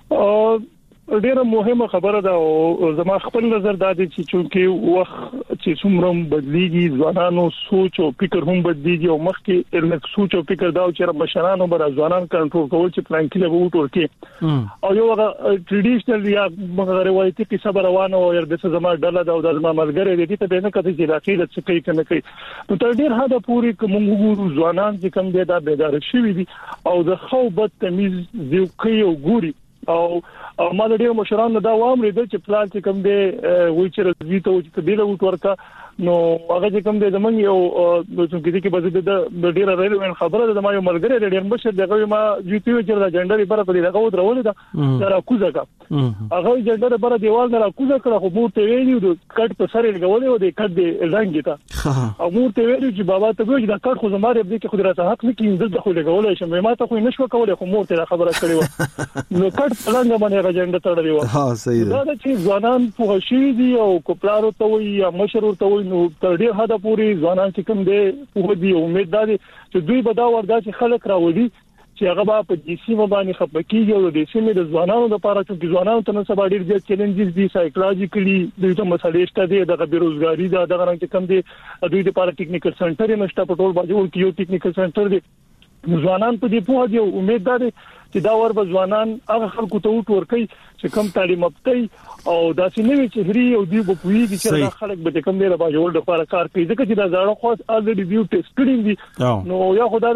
ډیره مهمه خبره ده او زما خپل نظر دا دی چې چونکه وخت چې څومره بدلیږي، ځوانانو سوچ او فکر هم بدلیږي، او مخکې علم سوچ او فکر دا چې مشرانو بر ځوانان کنټرول کول چې پلان کې له ووټ ورکي او یو هغه ټریډیشنل یا روایتي قصه روانه او د زما ډله دا او د زما ملګری دي ته به نه کته چې راکې د څه کوي کنه کوي. نو تر ډیر حدا پوری کوم وګورو ځوانان چې کم دي دا بیدار شوي دي او د خو بد تمیز دیو کوي او ګوري او ما د ډیرو مشرانو دا وامر دي چې پلان چې کوم دی وای چې رضوی ته چې بیل وټ ورکا نو هغه چې کوم دی زمونږ یو د څنګه کې بده د ډیره ریلوین خبره ده. ما یو ملګری ډیر مشر دغه ما جوتیو چې د جنډر لپاره په دغه ودرول ده دا راکوزه کا هغه جنډر لپاره دیوال نه راکوزه کړه، خو مور ته ویلو د کټ په سر لګولې و د کټ دی رنګ ته او مور ته ویلو چې بابا ته وایي دا کټ خو زماره دې کې خو راته حق نه کیږي د خو لګولې شم، ما ته خو نشو کولای، خو مور ته خبره کړې و نو کټ څنګه باندې جنډر تړلې و. ها صحیح ده. دا چې ځوانان په شي دي او کوپلارو ته وي یا مشر ته وي نو تر ډیر حدا پوری ځوانان چې کوم دي په دې امید ده چې دوی به دا وردا چې خلک راوړي چې هغه په دې سیمه باندې خپکیږي او د سیمې د ځوانانو لپاره چې ځوانانو ته نن سبا ډیر ډیر چیلنجز دي، سایکولوژیکلی دوی ته مسلې شته دي، د بیروزګاری ده، دغه رنګ چې کوم دي دوی لپاره ټیکنیکل سنټر یې نشته، په ټول باندې یو ټیکنیکل سنټر دی. ځوانان په دې په دې امید ده چې دا ور به ځوانان هغه خلکو ته وټ ورکي چې کم تعلیم یافته او داسې نه وي چې هري او دی په پویږي چې دا خلک به کم دی را باجول د لپاره کار کوي، ځکه چې دا ځاړه خاص الریډي ویو ټیسټ کړی دي نو یا خدای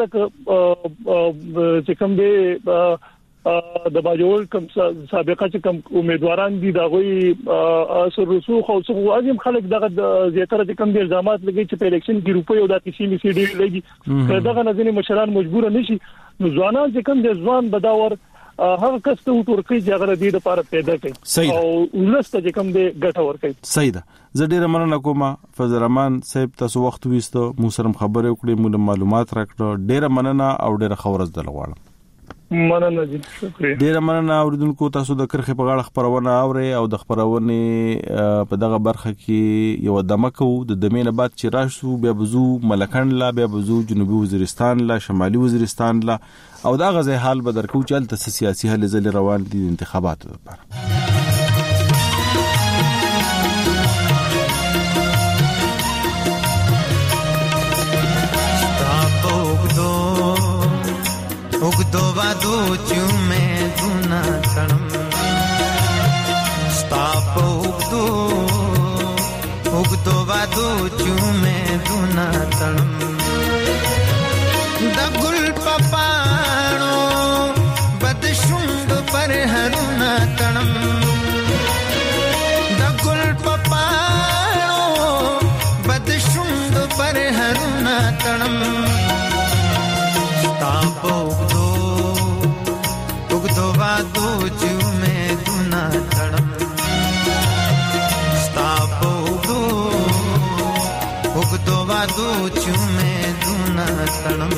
دا چې کم دی د باجول کم سابقه چې کم امیدواران دي دا غوي اثر رسوخ او څو اځم خلک دغه زیاتره چې کم دي الزامات لګي چې په الیکشن کې روپي او د کیسې می سي ډي لګي دغه نظر مشران مجبور نشي، نو ځوانان چې کم دي ځوان بداور هغه کس ته ورکړي چې هغه د دې لپاره پیدا کړي او ولسته چې کم دي ګټه ورکړي. صحیح ده. زه ډیره مننه کوم فضل الرحمن صاحب، تاسو وخت وستو مو سره خبرې وکړې، مو معلومات راکړه، ډیره مننه او ډیره خورز دل غواړم. مننه دي. شکریہ. ډیره مننه اوریدونکو، تاسو د کرخه په غاړه خبرونه اوري او د خبرونه په دغه برخه کې یو دمکو د دمینه بعد چې راشو بیا بزو ملکن لا بیا بزو جنوبي وزیرستان لا شمالي وزیرستان لا او دا غزه حال بدر کو چل ته سیاسي حل زل روان دي انتخاباتو لپاره. उगदो वादो चुमे दुना तणम स्ताप उगदो उगदो वादो चुमे दुना तणम दगुल पपाणो बदशुंग पर हरुना तणम दगुल पपाणो बदशुंग पर हरुना तणम स्ताप उगदो उगदो वादो चुमे दुना तणम स्ताप उगदो उगदो वादो चुमे दुना तणम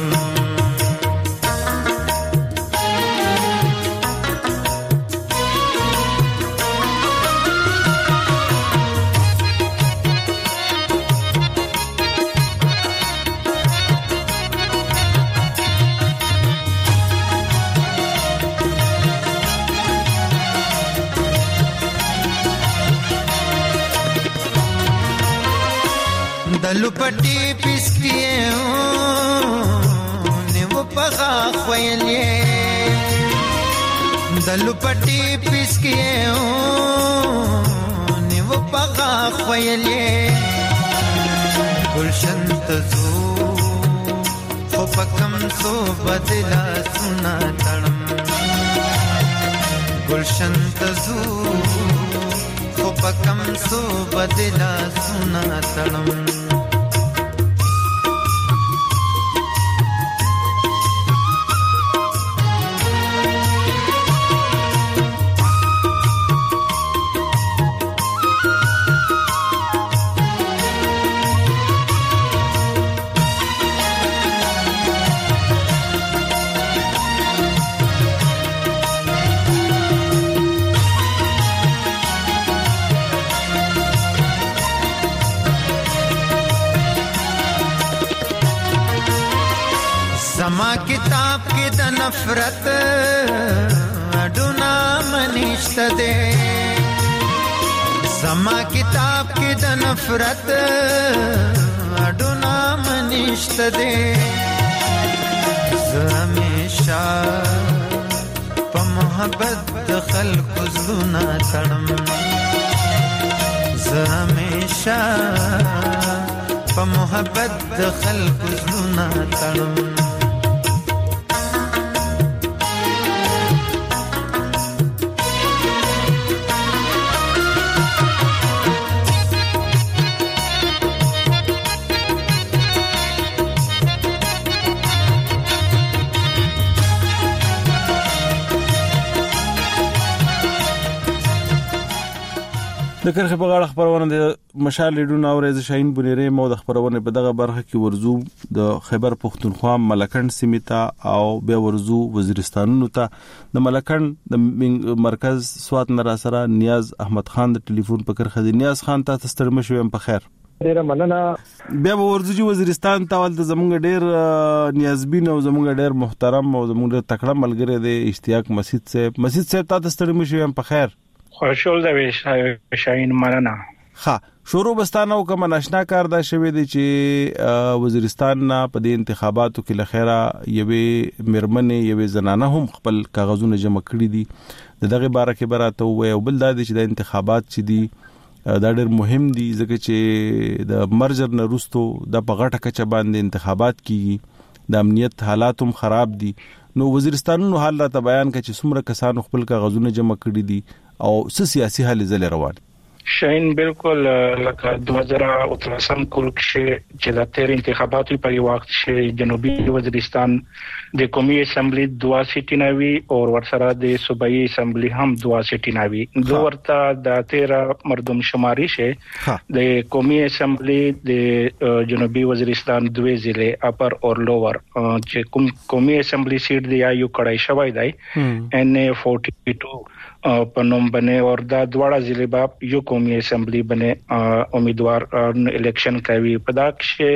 दलुपटी पिसकिए ने वो पगा ख्वयले दलुपटी पिसकिए ने वो पगा ख्वयले गुलशन तजू खो पकम सो बदला सुना तणम गुलशन तजू खो पकम सो बदला सुना तणम زما کتاب کې د نفرت اډونا منشته ده زما کتاب کې د نفرت اډونا منشته ده زه همیشه په محبت د خلکو زړونه تړم زه همیشه په محبت د خلکو زړونه تړم د کرخه په غاړه خبرونه د مشال لیډونه او رئیس شاهین بنيري مو د خبرونه په دغه برخه کې ورزو د خیبر پختونخوا ملکند سیمه او بیا ورزو وزیرستانونو ته د ملکند د مرکز سوات نرا سره نیاز احمد خان د ټلیفون په کرخه د نیاز خان ته ستړم شوم په خیر ډیره مننه بیا ورزو وزیرستان ته ول د زمونږ ډیر نیازبین او زمونږ ډیر محترم او زمونږ تکړه ملګری د اشتیاق مسجد سے مسجد سے ته ستړم شوم په خیر خوشحال د شاهین مننه ها شروع بستانه او کوم ناشنا کار دا شوی دی چې وزیرستان نه په دې انتخاباتو کې لخيره یوې مرمنې یوې زنانه هم خپل کاغذونه جمع کړي دي دغه باره کې براته وي او بل دا چې د انتخابات چې دي دا ډېر مهم دي ځکه چې د مرجر نه روستو د پغټه کچه باندې انتخابات کیږي د امنیت حالات هم خراب دي نو وزیرستانونو حال را ته بیان کړي چې څومره کسانو خپل کاغذونه جمع کړي دي او سیاسي حل زل روان شاین بالکل لکه دوه زره اتلسم کال چې د تیر انتخاباتو په وخت چې جنوبي وزیرستان د قومي اسمبلی دوا سیټ نوي او ورسره د صوبایي اسمبلی هم دوا سیټ نوي دوه ورته د تیر مردم شماري شه د قومي اسمبلی د جنوبي وزیرستان دوه ضلع اپر او لوور چې کوم قومي اسمبلی سیټ دی یو کړای شوی دی ان ای بارچالیس په نوم باندې او دا دواړه ضلع با یو قومي اسمبلی باندې امیدوار الیکشن کوي په دا کې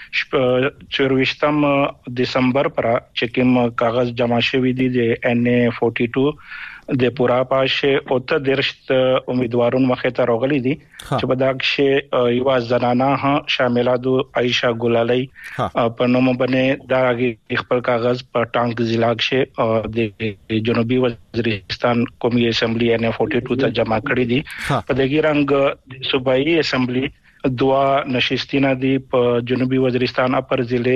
چورویشتم دسمبر پر چې کوم کاغذ جمع شوی دي د ان ای بارچالیس د پورا پاشه او ته درشت امیدوارون مخه ته راغلي دي چې په دا کې یو زنانه ها شاملادو عائشہ ګلالي په نوم باندې دا خپل کاغذ په ټانک ضلع کې د جنوبي وزیرستان قومي اسمبلی ان ای بارچالیس ته جمع کړی دي په دغه رنګ صوبایي اسمبلی دوا نشستینه دي په جنوبي وزیرستان اپر ضلع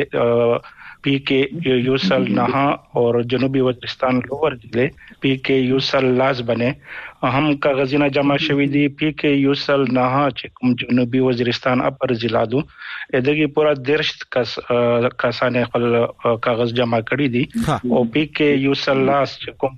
پی کے یوسل نہا اور جنوبی وزیرستان لوور ضلع پی کے یوسل لاز بنے هم کاغذونه جمع شوی دي پی کې یوسل نه چې کوم جنوبي وزیرستان اپر ضلع دو دغه پورا درشت کس کسانه خپل کاغذ جمع کړی دي او پی کې یوسل لاس چې کوم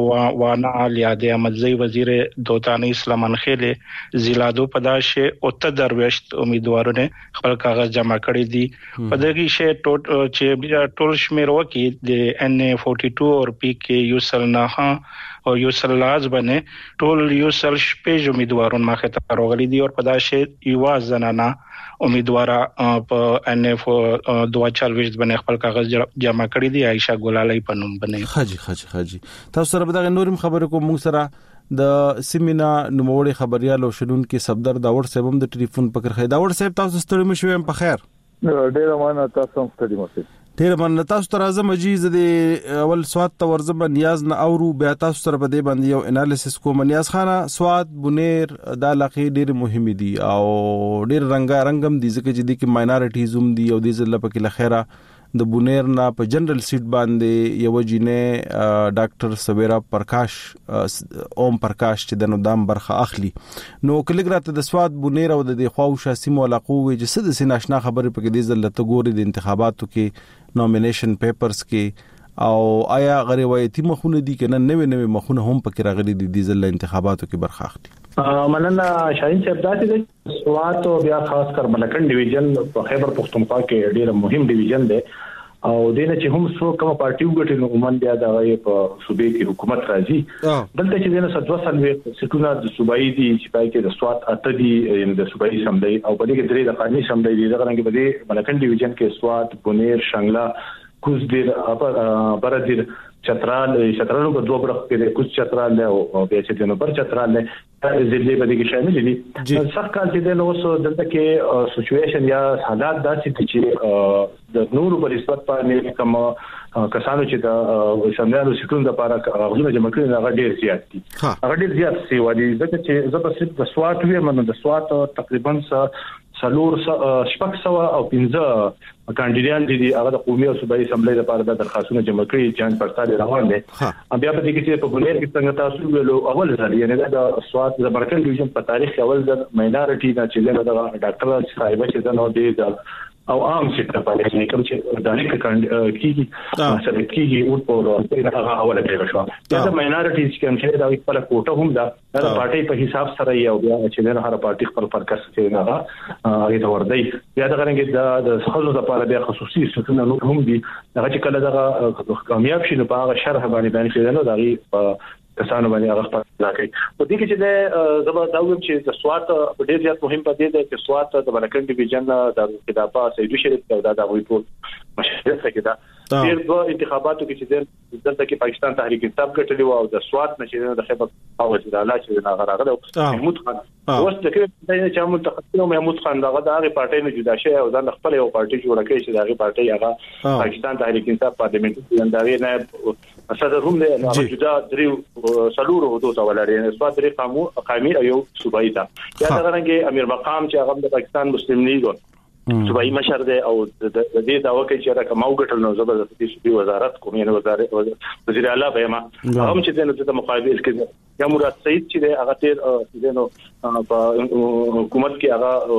وانا الیاد احمد زئی وزیر دوتانی اسلام خېله ضلع دو پداشه او تدروشت امیدوارونه خپل کاغذ جمع کړی دي پدغه شی ټول چې ټول شمیر وکي د ان ای بارچالیس او پی کې یوسل نه او یوسل لاز باندې ټول یوسل شپږ امیدوارون مخه ته راغلي دي او په داسې یو ځنانه امیدواره په ان اف دوه چالويش باندې خپل کاغذ جمع کړی دي عائشہ ګلالي په نوم باندې خاجي خاجي خاجي تاسو سره به دا نورم خبرې کوم موږ سره د سیمینا نوموړي خبريالو شډون کې صفدر داور صاحب هم د ټلیفون پکړ خې داور صاحب تاسو ستړي مشوي په خیر ډیر مانه تاسو هم ستړي مشه ډیر مننه تاسو تر اعظم عجیز د اول سواد تورزم نیاز نه اورو بیا تاسو سره په دې باندې یو انالیسس کوم نیاز خانه سواد بنیر د علاقې ډیر مهم دي او ډیر رنگا رنگم دي ځکه چې د کې ماینورټیز هم دي او د ځل په کې لخيره د بنیر نه په جنرال سیټ باندې یو جینې ډاکټر سویرا پرکاش اوم پرکاش چې د نو دام برخه اخلي نو کلیګراته د سواد بنیر او د خواوشه سیمو علاقو وي چې سد سیناشنا خبره په کې د ځل ته ګوري د انتخاباتو کې نومینیشن پیپرز کې او آیا غریوایتي مخونه دي کنه نوې نوې مخونه هم پکې راغلي دي د ځل انتخاباتو کې برخه اخلي مننه شاهین صاحب داسې د سوات او بیا خاص کر ملکند ډیویژن په خیبر پختونخوا کې ډیر مهم ډیویژن دی او دینه چې هم څو کومه پارټي وګټي نو عموما بیا د په صوبې کې حکومت راځي دلته چې دینه ستو سلوي سټونه د صوبایي دي چې پای کې د سوات اته دي د صوبایي سمدي او په دې کې درې د قانوني سمدي دي دغه رنګ په دې ملکند ډیویژن کې سوات بنیر شنگلا کوز دیر بر دیر چترال چترالو په دوه برخو کې د کوز چترال له او بیا چې د نوبر چترال له ضلع په دې کې شامل دي. سخت کال چې د نو سو دلته کې سچويشن یا حالات داسې چې د نورو په نسبت باندې کوم کسانو چې د شمالو سکون د لپاره غوښنه جمع کړي هغه ډیر زیات دي. هغه ډیر زیات سی ودی ځکه چې زه په صرف د سوات ویم نو د سوات تقریبا سلور شپږ سو او پنځه کاندیدان دي هغه د قومي او صوبایي اسمبلی لپاره د درخواستونو جمع کړي جان پرتال روان دي. بیا په دې کې چې په ګولر کې څنګه تاسو ویلو اول ځل یعنی د سوات د مرکز ډیویژن په تاریخ اول د ماینورټي د چې د ډاکټر صاحب چې د نو دی او عام سیټ په اړه چې کوم چې د اړیکې کیږي سره کیږي او په هغه حواله کوي شو دا ماینورټیز چې کوم دا خپل کوټه هم دا د پارټي په حساب سره یو بیا چې نه هر پارټي خپل فرکس کوي نه هغه ته وردی بیا دا غرنګ د خلکو لپاره بیا خصوصي ستونه نور هم دي هغه چې کله دا کامیاب شي نو په هغه شرح باندې باندې کېدل نو دا کسانو باندې هغه خپل راکړي. په دې کې چې د زما دا ویم چې د سوات په ډیر زیات مهم پدې ده چې سوات د بلکن ډیویژن د کتابه سیدو شریف دا د وی ټول مشهور څه کې دا ډیر دوه انتخاباتو کې چې دلته کې پاکستان تحریک انصاف ګټلی او د سوات نشي د خیبر او وزیر اعلی چې نه غراغله محمود خان اوس د کې چې منتخب محمود خان دغه د هغه پارټي نه جدا شي او د خپل یو پارټي جوړ کړي چې دغه پارټي هغه پاکستان تحریک انصاف پارلیمنت کې انداوی نه صدر هم له جدا دریو سلور او دوه ولري نسبت درې قامو قامي او صوبایي دا یا دا رنګه امیر مقام چې هغه د پاکستان مسلم لیگ صوبایي مشر دی او د دې داوا کوي چې راکه ماوګټل نو زبردستي صوبایي وزارت کومې نه وزارت وزیر اعلی به ما هم چې د مقابل کې یا مراد سعید چې هغه تیر چې نو په حکومت کې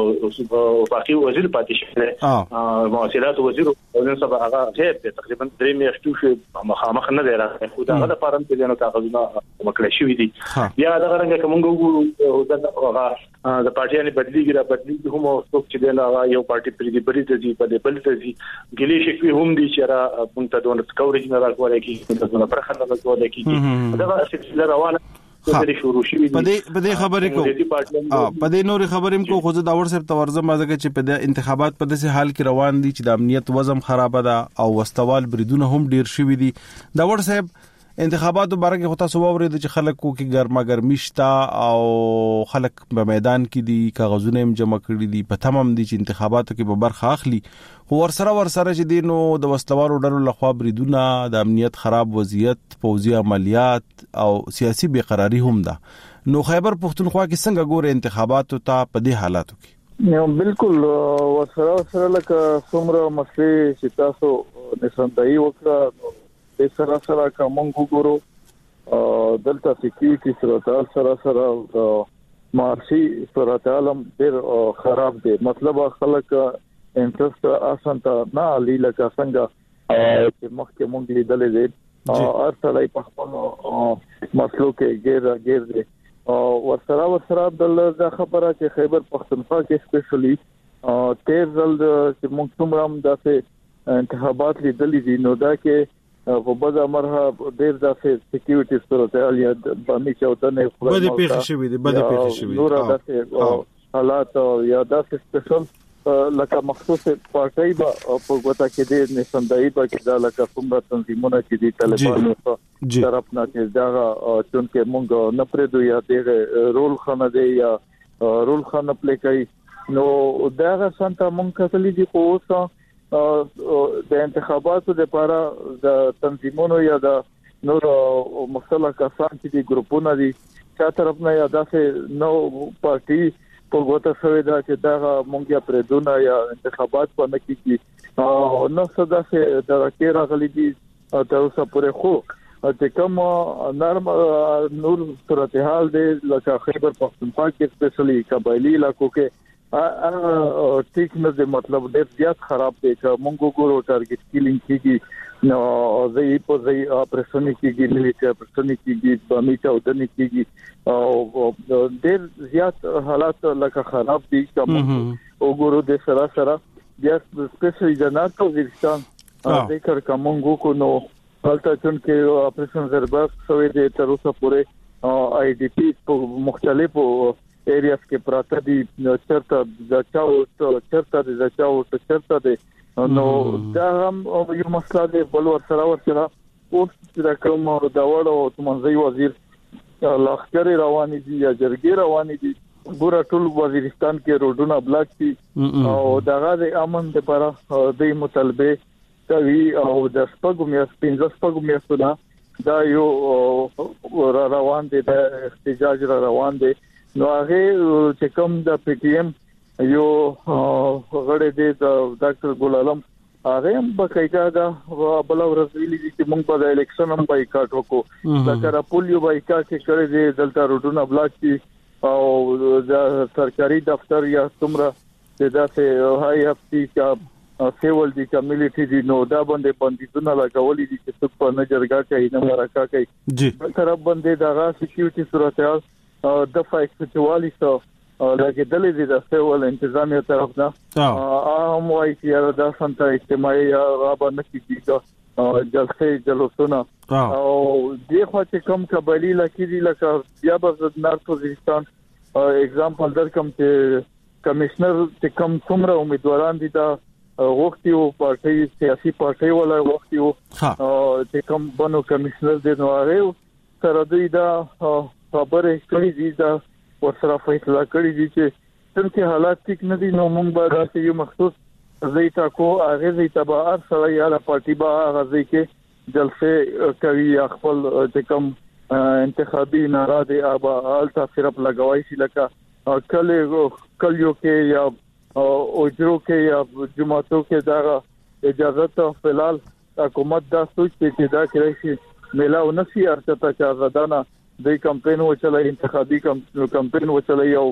هغه باقي وزیر پاتې شوی مواصلات وزیر او نن سبا هغه غیب تقریبا درې میاشتې شو مخامخ نه دی راځي خو دا د فارم کې نو کاغذونه مکړه شوی دي بیا دا څنګه کومه وګورو دا د پارټیانه بدلیږي را بدلیږي هم او څوک چې دا یو پارټي پرې دی بری ته دی په دې بل ته دی ګلی شکوي هم دي چې را مونږ ته دونه کورج نه راکوي کې دونه برخه نه راکوي کې دا سلسله روانه په دې په دې خبرې کو په دې نورې خبرې کو خو دا ور سره تورزم مازه چې په دې انتخابات په داسې حال کې روان دي چې د امنیت وضم خراب ده او واستوال بریدونه هم ډیر شوي دي دا ور صاحب انتخاباتو بارکه خو تاسو وورید چې خلکو کې ګرما ګرمشتا او خلک په میدان کې دي کاغذونه هم جمع کړي دي په تمام دي چې انتخاباتو کې به برخه اخلي خو ورسره ورسره چې دینو د وسلوالو ډلو لخوا بریدونه د امنیت خراب وضعیت پوځي عملیات او سیاسي بیقراری هم ده نو خیبر پختونخوا کې څنګه ګوره انتخاباتو ته په دې حالاتو کې نو بالکل ورسره ورسره لکه څومره مسلې چې تاسو نشندای وکړه د سره سره کوم ګورو دلته سکیورټي سره سره سره مارشي سره عالم ډیر خراب دي مطلب خلک انټرست آسان ته نه علي لکه څنګه چې مخکې مونږ لیدلې دي هر څلای په خپل مسلو کې غیر غیر دي او ورسره ورسره د خبره چې خیبر پختونخوا کې سپیشلی تیر ځل چې مونږ څومره داسې انتخابات لیدلې دي نو دا کې په بده مرحله ډیر داسې سکیورټي سره یا باندې چوتنه خو بده پیښه شوې دي بده پیښه شوې نور داسې حالات یا داسې سپیشل لکه مخصوص پارټي با په وتا کې د نشندای با کې دا لکه څومره تنظیمونه چې دي طالبانو طرف نه چې دا چې موږ نه پرېدو یا د رول خانه دی یا رول خانه پلی کوي نو دا څنګه موږ کتلې دي خو د انتخاباتو لپاره د تنظیمونو یا د نور مختلف کسان چې دي ګروپونه دي چې طرف نه یا داسې نو پارټي په وته شوی دا چې دا مونږ یا پردونه یا انتخابات په نکي کې او نو صدا سه د راکې راغلي دي تر اوسه پورې خو چې کوم نرم نور صورتحال دی لکه خیبر پختونخوا کې سپیشلی قبایلی علاقو کې ا ټیک نه دی مطلب ډېر زیات خراب دی چې مونږ ګورو ټارګټ کیلینګ کیږي نو زې په زې اپریشن کیږي ملي اپریشن کیږي باندې چاودنه کیږي او ډېر زیات حالات لکه خراب دي چې مونږ وګورو د سره سره بیا سپیشلی جنات وزیرستان ذکر کومو کو نو حالت چې اپریشن زرباس شوی دی تر اوسه پورې آی ډی پی په مختلفو ایریاز کې پراته دي چرته د چاو چرته د چاو چرته د نو دا هم یو مسله ده بل ور سره ور سره اوس چې کوم دا وړو تمنځي وزیر لخر رواني دي یا جرګي رواني دي ګوره ټول وزیرستان کې روډونه بلاک دي او دغه د امن لپاره د مطالبه کوي او د سپګو میاس پنځه سپګو میاسونه دا یو را روان دي د احتجاج را روان دي نو هغه چې کوم د پی ټی ایم یو غړي دي د ډاکټر ګل عالم هغه هم بقایدا دا بل ورځ ویلي دي چې موږ په الیکشن هم بایکاټ وکړو دا کار پولیو بایکاټ کې کړی دي دلته روډونه بلاک دي او د سرکاري دفتر یا څومره د داسې هاي اف سی کا سیول دي کا مليټري دي نو دا باندې بندیزونه لګولې دي چې څوک په نجرګه کوي نه ورکا کوي جی طرف باندې دا سکیورټي صورتحال د فایکټوالي سو لکه دلې دي د سیول انتظامیه طرف نه هم وايي چې دا سنت اجتماعي را باندې کیږي جلسه جلوسونه او دغه چې کوم قبایلی لکه دي لکه بیا به نارت وزیرستان اگزامپل در کوم چې کمشنر چې کوم څومره امیدواران دي دا وختي او پارټي سیاسي پارټي ولا وختي او چې کوم بنو کمشنر دي نو هغه سره دوی دا خبره کړې دي دا ورسره فیصله کړې دي چې څنګه حالات ټیک نه دي نو موږ به راځي یو مخصوص زیتا کو هغه زیتا به ارسله یا پارټي به هغه ځکه جلسه کوي خپل چې کوم انتخابي ناراضي ابا الټا صرف لګوي شي لکه کله کلیو کې یا اوجرو کې یا جمعاتو کې دا اجازه ته فلال حکومت دا سوچ چې دا کوي چې ملاو نسی ارته چې آزادانه د کمپاین و چلای انتخابي کمپاین و چلای او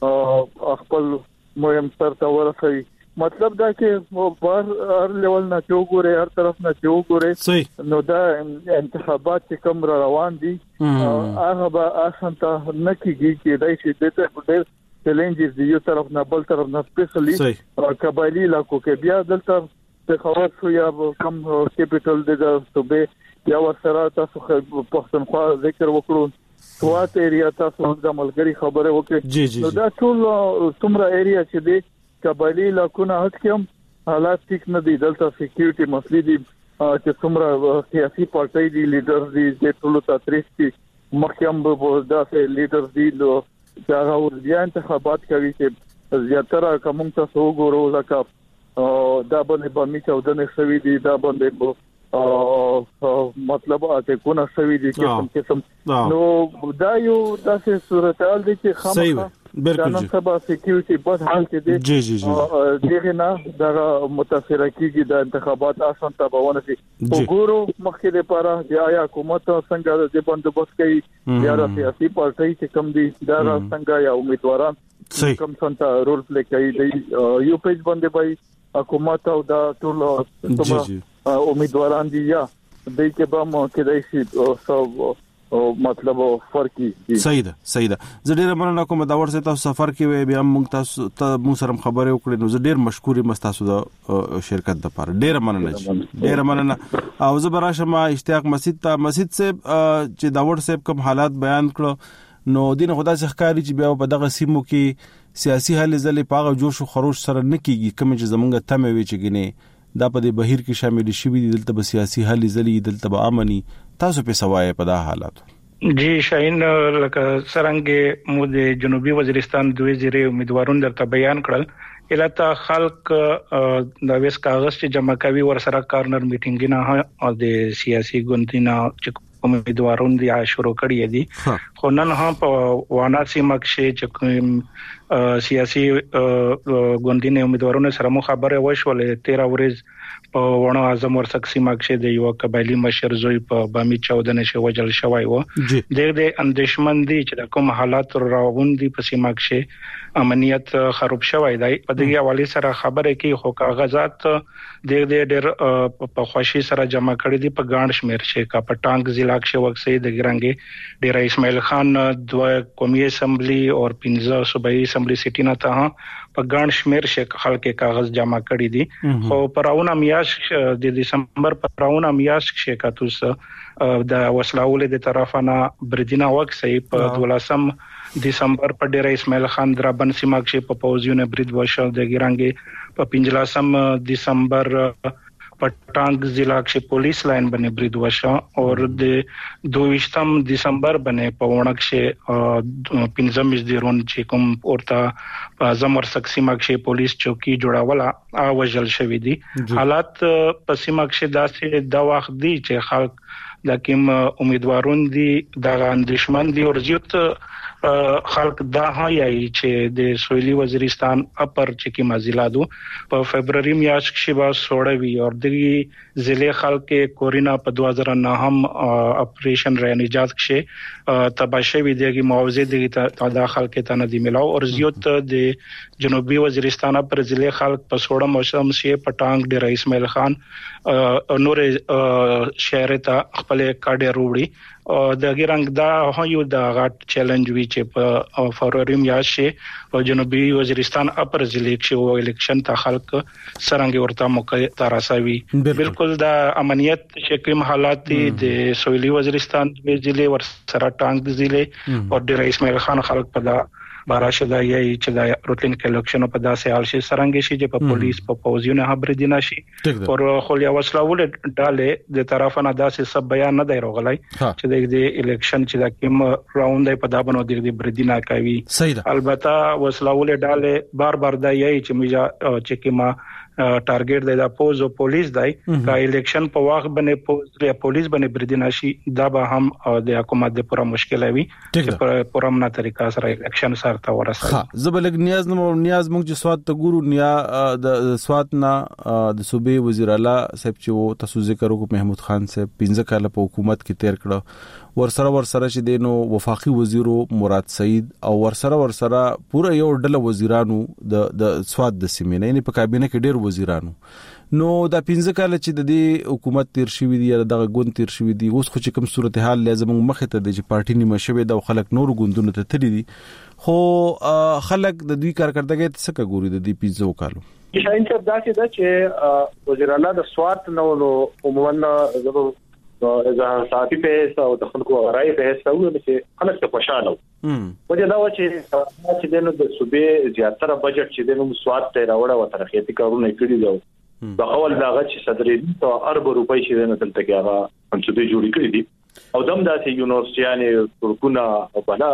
خپل مهم سر ته ورسوي مطلب دا چې بار هر لیول نه چوغوري هر طرف نه چوغوري نو دا انتخابات چې کوم روان دي هغه به اسانه نه کیږي چې دای شي د ډېر چیلنجز دی یو طرف نه بل طرف نه سپیشلی قبایلی علاقو کې بیا دلته د خواص یا کم کیپټل د صوبې یا ورسره تاسو پښتونخوا ذکر وکړو سوات ایریا تاسو د ملګری خبره وکړه نو دا ټول څومره ایریا چې دی قبایلی علاقونه هڅ کوم حالات ټیک نه دي دلته سکیورټي مسلې دي چې څومره سیاسي پارټي دي لیډر دي چې ټول تاریخ کې مخکیم به داسې لیډر دي نو دا ورځي انتخابات کوي چې زیاتره کوم تاسو وګورئ لکه دا باندې باندې چودنه شوی دي دا باندې مطلب اته کو نه شوی دي چې قسم نو دا یو داسې صورتحال دي چې خامخا بالکل جی سبا سکیورټي په حال کې دي جی جی جی دغه نه دا متاثر کیږي د انتخابات آسان تابونه شي وګورو مخکې لپاره د آیا حکومت څنګه د بندوبست کوي یا د سیاسي پارټي چې کم دي دا څنګه یا امیدواران کم څنګه رول پلی کوي د یو پیج باندې بای حکومت او دا ټول امیدواران دي یا د کې به مو کې دای شي او او مطلب فرقي صحیح ده صحیح ده زه ډیر مننه کوم دا ورسته تاسو سفر کې بیا موږ تاسو ته مو سره خبرې وکړې نو زه ډیر مشکورې مستاسو د شرکت لپاره ډیر مننه ډیر مننه او زه براشم اشتیاق مسجد ته مسجد صاحب چې دا ور صاحب کوم حالات بیان کړو نو دین خدا څخه ښکاری چې بیا په دغه سیمو کې سیاسي حل ځلې پاغه جوش او خروش سره نه کیږي کوم چې زمونږ تمه وی چې ګنې دا په دې بهیر کې شامل شي وي دلته به سیاسي حل ځلې دلته به امني تاسو په سوای په دا حالات جی شاهین لکه سرنګ مو د جنوبي وزیرستان دوی زیري امیدوارون درته بیان کړل الهته خلک د ویس کاغذ چې جمع کوي ور سره کارنر میټینګ نه او د سیاسي ګوندینا چې امیدوارون دی شروع کړی دي خو نن هم په وانا سیمه کې چې سیاسي ګوندینه امیدوارونه سره مو خبره وشولې تیرا ورځ په ونه اعظم ورسک سیمه کې د یو قبایلی مشر زوی په بامي چودنه شو وجل شوی و د دې اندیشمندي چې کوم حالات راوندي په سیمه کې امنیت خراب شوی دی په دې حواله سره خبره کې خو کاغذات د دې ډېر په خوشي سره جمع کړي دي په ګاڼ شمیر چې کا پټانګ ضلع کې وکسې د ګرنګي ډېر اسماعیل خان دوه قومي اسمبلی او پنځه صوبایي اسمبلی سیټی نه ته په ګڼ شمیر شک خلک کاغذ جمع کړي دي خو پراونه میاش د دسمبر پراونه میاش شک تاسو د وسلاولې د طرفانه بردینا وکسې په دولسم دسمبر په ډیر اسماعیل خان دربن سیمه کې په پوزیونه برید وشو د ګرانګي په پنځلسم دسمبر پټانګ ضلع کې پولیس لاین باندې برید وشو او د دویشتم دسمبر باندې په ونک کې پنځم ځديرون چې کوم اورته په زمر سکسیما کې پولیس چوکي جوړاوله او وجل شوې دي حالات په سیمه کې داسې د وخت دي چې خلک د کوم امیدوارون دي د اندیشمن دي او زیات خلک دا هایي چې د سویلي وزیرستان اپر چې کی مازیلادو په فبرवरी میاشت کې با سوړوي او د ضلع خلک کورینا په دو هزار نو هم اپریشن رین ایجاد کې تباشوي دغه معاوضه د داخل کې تنه دی ملاو او زیات د جنوبي وزیرستان پر ضلع خلک په سوړه موسم کې پټانګ د رئیس اسماعیل خان نور شهر ته خپل کاډه وروړي د ګرنګ دا هیو د غټ چیلنج وی چې په فبرवरी میاشت په جنوبي وزیرستان اپر ضلع کې و الیکشن ته خلک سرنګ ورته موقع تراسوي بالکل د امنیت شکم حالات دي د سویلي وزیرستان د ضلع ور سره ټانګ ضلع او د رئیس اسماعیل خان خلک په دا باراشدا یی چې د روټین کلیکشن په داسې حال شي سرنګ شي چې په پولیس په پوزیونه خبردینه شي او خو یا وسلاول ډاله د طرفه نه داسې سب بیان نه دی راغلی چې د الیکشن چې د کوم راوند په دا بنو د بردینه کوي البته وسلاول ډاله بار بار دا یی چې میجا چې کما ټارګټ دی د پوز او پولیس دی کا الیکشن په وخت باندې پوز یا پولیس باندې بردینه شي دا به هم د حکومت د پوره مشکل وي چې په پوره منه طریقه سره الیکشن سره تا ورسره ها زبلګ نیاز نو نیاز مونږ چې سواد ته ګورو نیا د سواد نه د صوبې وزیر اعلی صاحب چې تاسو ذکر وکړو محمود خان صاحب پنځه کال په حکومت کې تیر کړو ورسره ورسره چې دینو وفاقي وزیرو مراد سعید او ورسره ورسره پوره یو ډله وزیرانو د د سواد د سیمې نه په کابینه کې ډیر وزیرانو نو دا پنځه کال چې د دې حکومت تیر شوی دی یا دغه ګوند تیر شوی دی اوس خو چې کوم صورتحال لازم مخه ته د پارټي نیمه شوی د خلک نور ګوندونو ته تللی دي خو خلک د دوی کارکړدګي څه کا ګوري د دې پنځه کالو شاین صاحب دا چې دا چې وزیر اعلی د سواد نو عموما زبر اذا صافي په او د خلکو راي په هڅه چې خلک ته خوشاله وو دا و چې چې دنه د صوبې زیاتره بجټ چې دنه سواد ته راوړا و ترخیتي کارونه کړی دی د اول داغه چې صدرې ته ارب روپۍ چې دنه دلته کې هغه منصوبې جوړې کړې دي او دم داسې یونیورسيټیانه ترکونه او بلا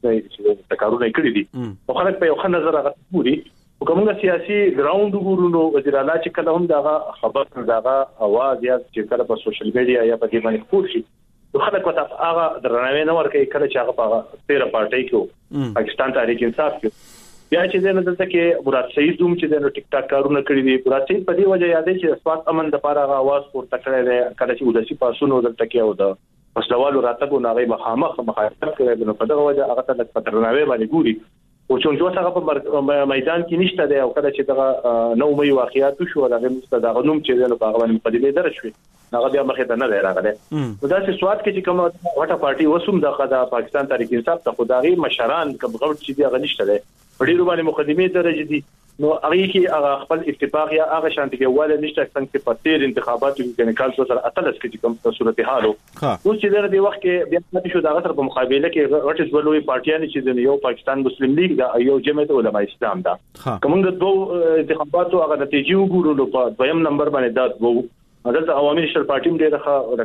چې کارونه کړی دي او خلک په یو ښه نظر غوړي کومه سیاسي ګراوند ګورونو وزیر اعلی چې کله هم داغه خبر داغه اواز یا چې کله په سوشل میډیا یا په دې باندې خبر شي نو خلک وته هغه درناوی نه ورکوي کله چې هغه په تیرا پارټي کې پاکستان تحریک انصاف کې بیا چې دنه دلته کې مراد سعید دوم چې دنه ټیک ټاک کارونه کړی دي مراد سعید په دې وجه یادې چې سواد امن د لپاره اواز پورته کړی دی کله چې ودسي پاسونو دلته کې و د مسلوالو راتګو ناغي مخامخ مخالفت کړی نو په دغه وجه هغه ته د درناوی باندې ګوري او چې څو څنګه په میدان کې نشته دی او کله چې دغه نو مې واقعیات شو دغه مستدغه نوم چې دغه په غوښنه په دې درش وي هغه بیا مخه ته نه دی راغلی نو دا چې سواد کې چې کومه واټه پارټي وسوم دغه پاکستان تحریک انصاف ته خدایي مشران کوم غوړ چې دی غنښت دی په ډیرو باندې مقدمه درجه دي نو هغه کې هغه خپل اتفاق یا هغه شانتي کې واله نشته څنګه په تیر انتخاباتو کې نکال سره اتلس کې کوم صورتحال او چې دغه دی وخت کې بیا پاتې شو دغه سره په مقابله کې غټ ځولوي پارټیان چې د یو پاکستان مسلم لیگ دا یو جمعیت علماء اسلام دا کوم د دوه انتخاباتو هغه نتیجې وګورلو په دویم نمبر باندې دا وو دلته عوامي نشل پارټیم ډیره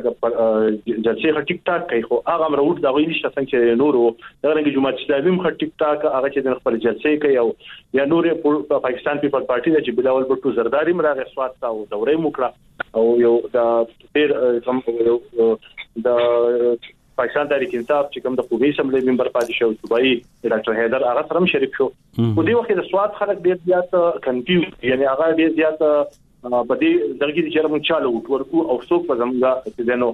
ښه جلسه ټیک ټاک کوي خو هغه امروت دا ویل شته څنګه نورو دغه رنګ جماعت اسلامي ښه ټیک ټاک هغه چې د خپل جلسه کوي او یا نور په پاکستان پیپل پارټي چې بلاول بټو زرداری مرغه سواد تا او دورې موکړه او یو د پیر کوم یو د پاکستان تحریک انصاف چې کوم د قومي اسمبلی ممبر پاتې شو صوبایي ډاکټر حیدر هغه سره شریک شو په دې وخت د سواد خلک ډیر زیات کنفیوز یعنی هغه ډیر زیات په دې درګي چې موږ چالو ورکو او څوک په زموږه چې دنو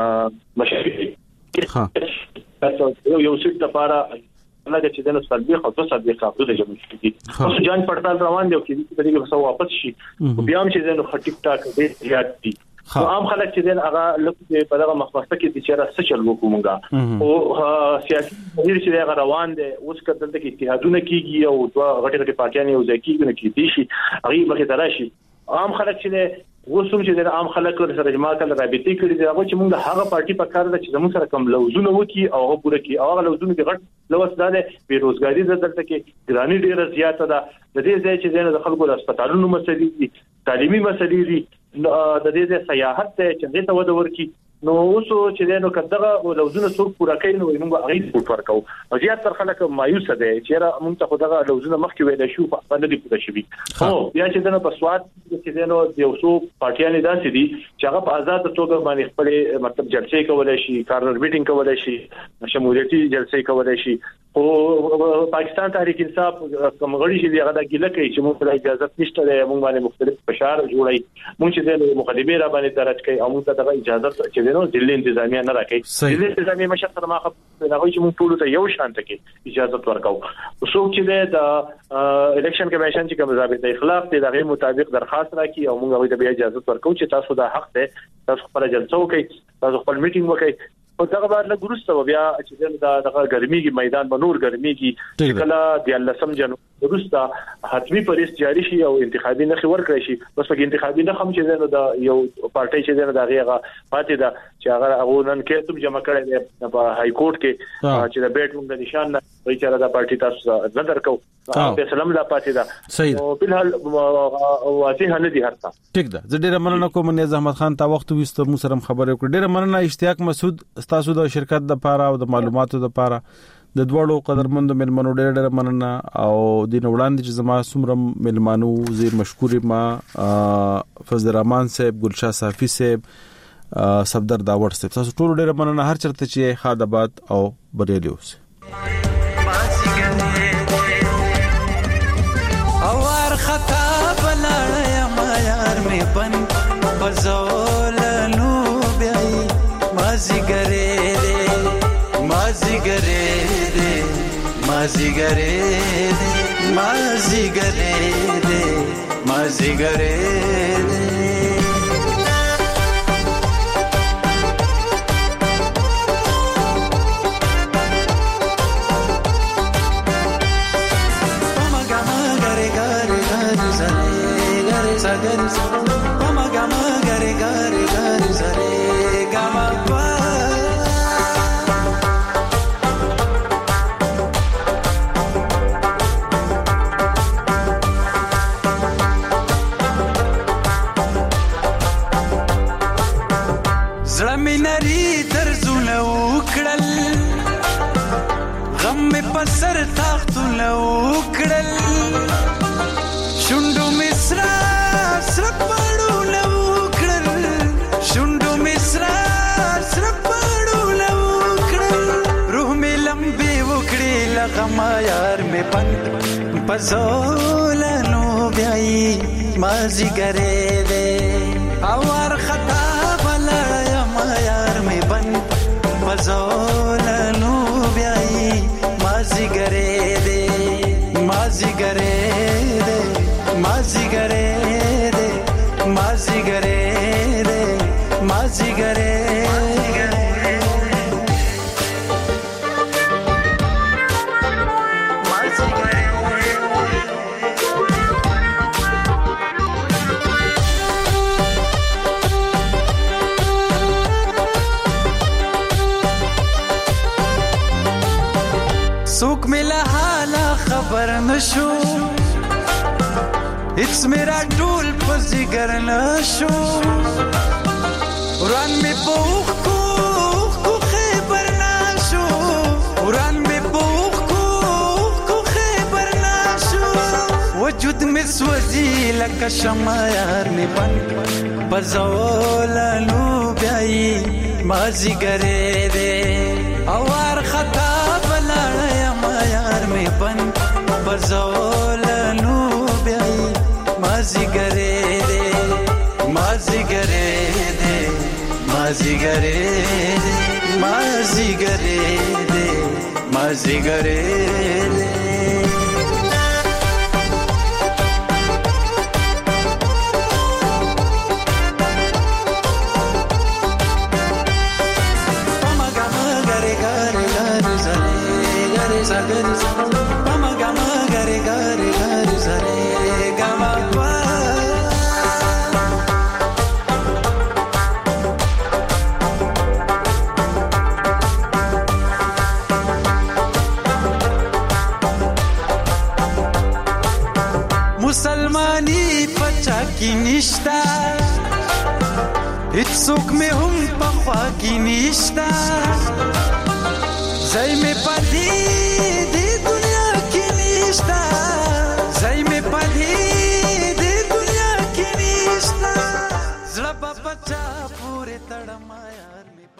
مشکل ها یو څه د لپاره هغه چې دنو صدیق او تصدیق خپل د جمهوریت کې اوس جان پړتال روان دی او چې دې په دې کې واپس شي بیا هم چې دنو ټیک ټاک دې زیات دي عام خلک چې دین هغه لکه په دغه مخفسته کې د چیرې څه چل وکومګه او سیاسي تغییر چې هغه روان دي اوس کله چې اتحادونه کیږي او دوه غټه غټه پارټیان یو ځای کیږي نه کیدي شي هغه مخې ته راشي عام خلک چې وسوم چې د عام خلکو سره جماع کړي رابطې کړي دي هغه چې موږ هغه پارټي په کار ده چې زموږ سره کم لوزونه وکي او هغه پوره کی او هغه لوزونه کې غټ لوس ده بیروزګاری ده دلته کې ګرانی ډیره زیاته ده د دې ځای چې د خلکو د هسپتالونو مسلې دي تعلیمي مسلې دي د دې ځای سیاحت ته چې دې ته وده ورکی نو اوس چې نو کداغه لوزونه څوک پوره کوي نو موږ هغه سپورټ ورکو او زیات تر خلک مایوس دي چې را موږ ته خدغه لوزونه مخکې ویل شو په باندې دی پوره شي خو بیا چې نو په سواد چې نو د یو څو پارټیانې داسې دي چې هغه په آزاد توګه باندې خپل مطلب جلسې کولای شي کارنر میټینګ کولای شي شمولیتي جلسې کولای شي او پاکستان تحریک انصاف کوم غړي چې هغه د ګیله کوي چې موږ له اجازه نشته ده موږ باندې مختلف فشار جوړي موږ چې د مقدمه را باندې درج کوي او موږ ته د اجازه چې نو ضلع انتظامیه نه راکړي ضلع انتظامیه مشر ما خپ نه وایي چې موږ ټول ته یو شان ته کې اجازه ورکاو څوک چې د الیکشن کمیشن چې کوم ضابطه اخلاق دي دغه مطابق درخواست راکړي او موږ هغه ته اجازه ورکاو چې تاسو د حق ته تاسو خپل جلسه وکړئ تاسو خپل میټینګ وکړئ او دغه بعد له ګروسته بیا چې دا دغه ګرميږي میدان بنور ګرميږي کله د الله سم جنو ګروسته حتمی پریس جاری شي او انتخابي نه خبر کړی شي بس په انتخابي نه هم چې نو د یو پارټي چې د هغه پاتې دا چې هغه هغه نن کې تم جمع کړی دی په های کورټ کې چې د بیٹ موږ د نشان نه وایي چې دا پارټي تاسو نظر کو په سلام لا پاتې دا او په حال واضح نه دي هرڅه ټیک ده زه ډیره مننه کوم نه احمد خان تا وخت وست مو سره خبرې وکړه ډیره مننه اشتیاق مسعود تاسو د شرکت د پاره او د معلوماتو د پاره د دوړو قدرمند ملمنو ډېر ډېر مننه او د وړاندې چې زما سمرم ملمانو زیر مشکور ما فضل الرحمن صاحب ګلشاه صافي صاحب صفدر داوړ صاحب تاسو ټول ډېر مننه هر چرته چې خادبات او بریالي اوسئ اور خطا بلاړ ما یار می بن بزولنو بیاي مازی ګره مازی ګره مازی ګره مازی ګره مازی ګره پسر تاختونه وکړل شوندو مصر سر پړونه وکړل شوندو مصر سر پړونه وکړل روح می لمبي وکړي لغما یار می پند پزولنو بیاي مازی ګره دې اور خطا بلای ما یار می پند پزولنو بیاي مازی ګره دې مازی ګره دې مازی ګره دې مازی ګره دې مازی ګره سوک ملا حالا خبر نشو اټس میرا ټول پزګر نشو وران می پوخ کو کو خبر نشو وران می پوخ کو کو خبر نشو وجود می سوځي لکه شمع یار می بن بزولنو بیاي مازی ګره دې اور خطا یار می بن بزولنو بیاي مازی ګره دې مازی ګره دې مازی ګره دې مازی ګره دې مازی ګره دې کې نشتا هیڅوک مې هم په خوا کې نشتا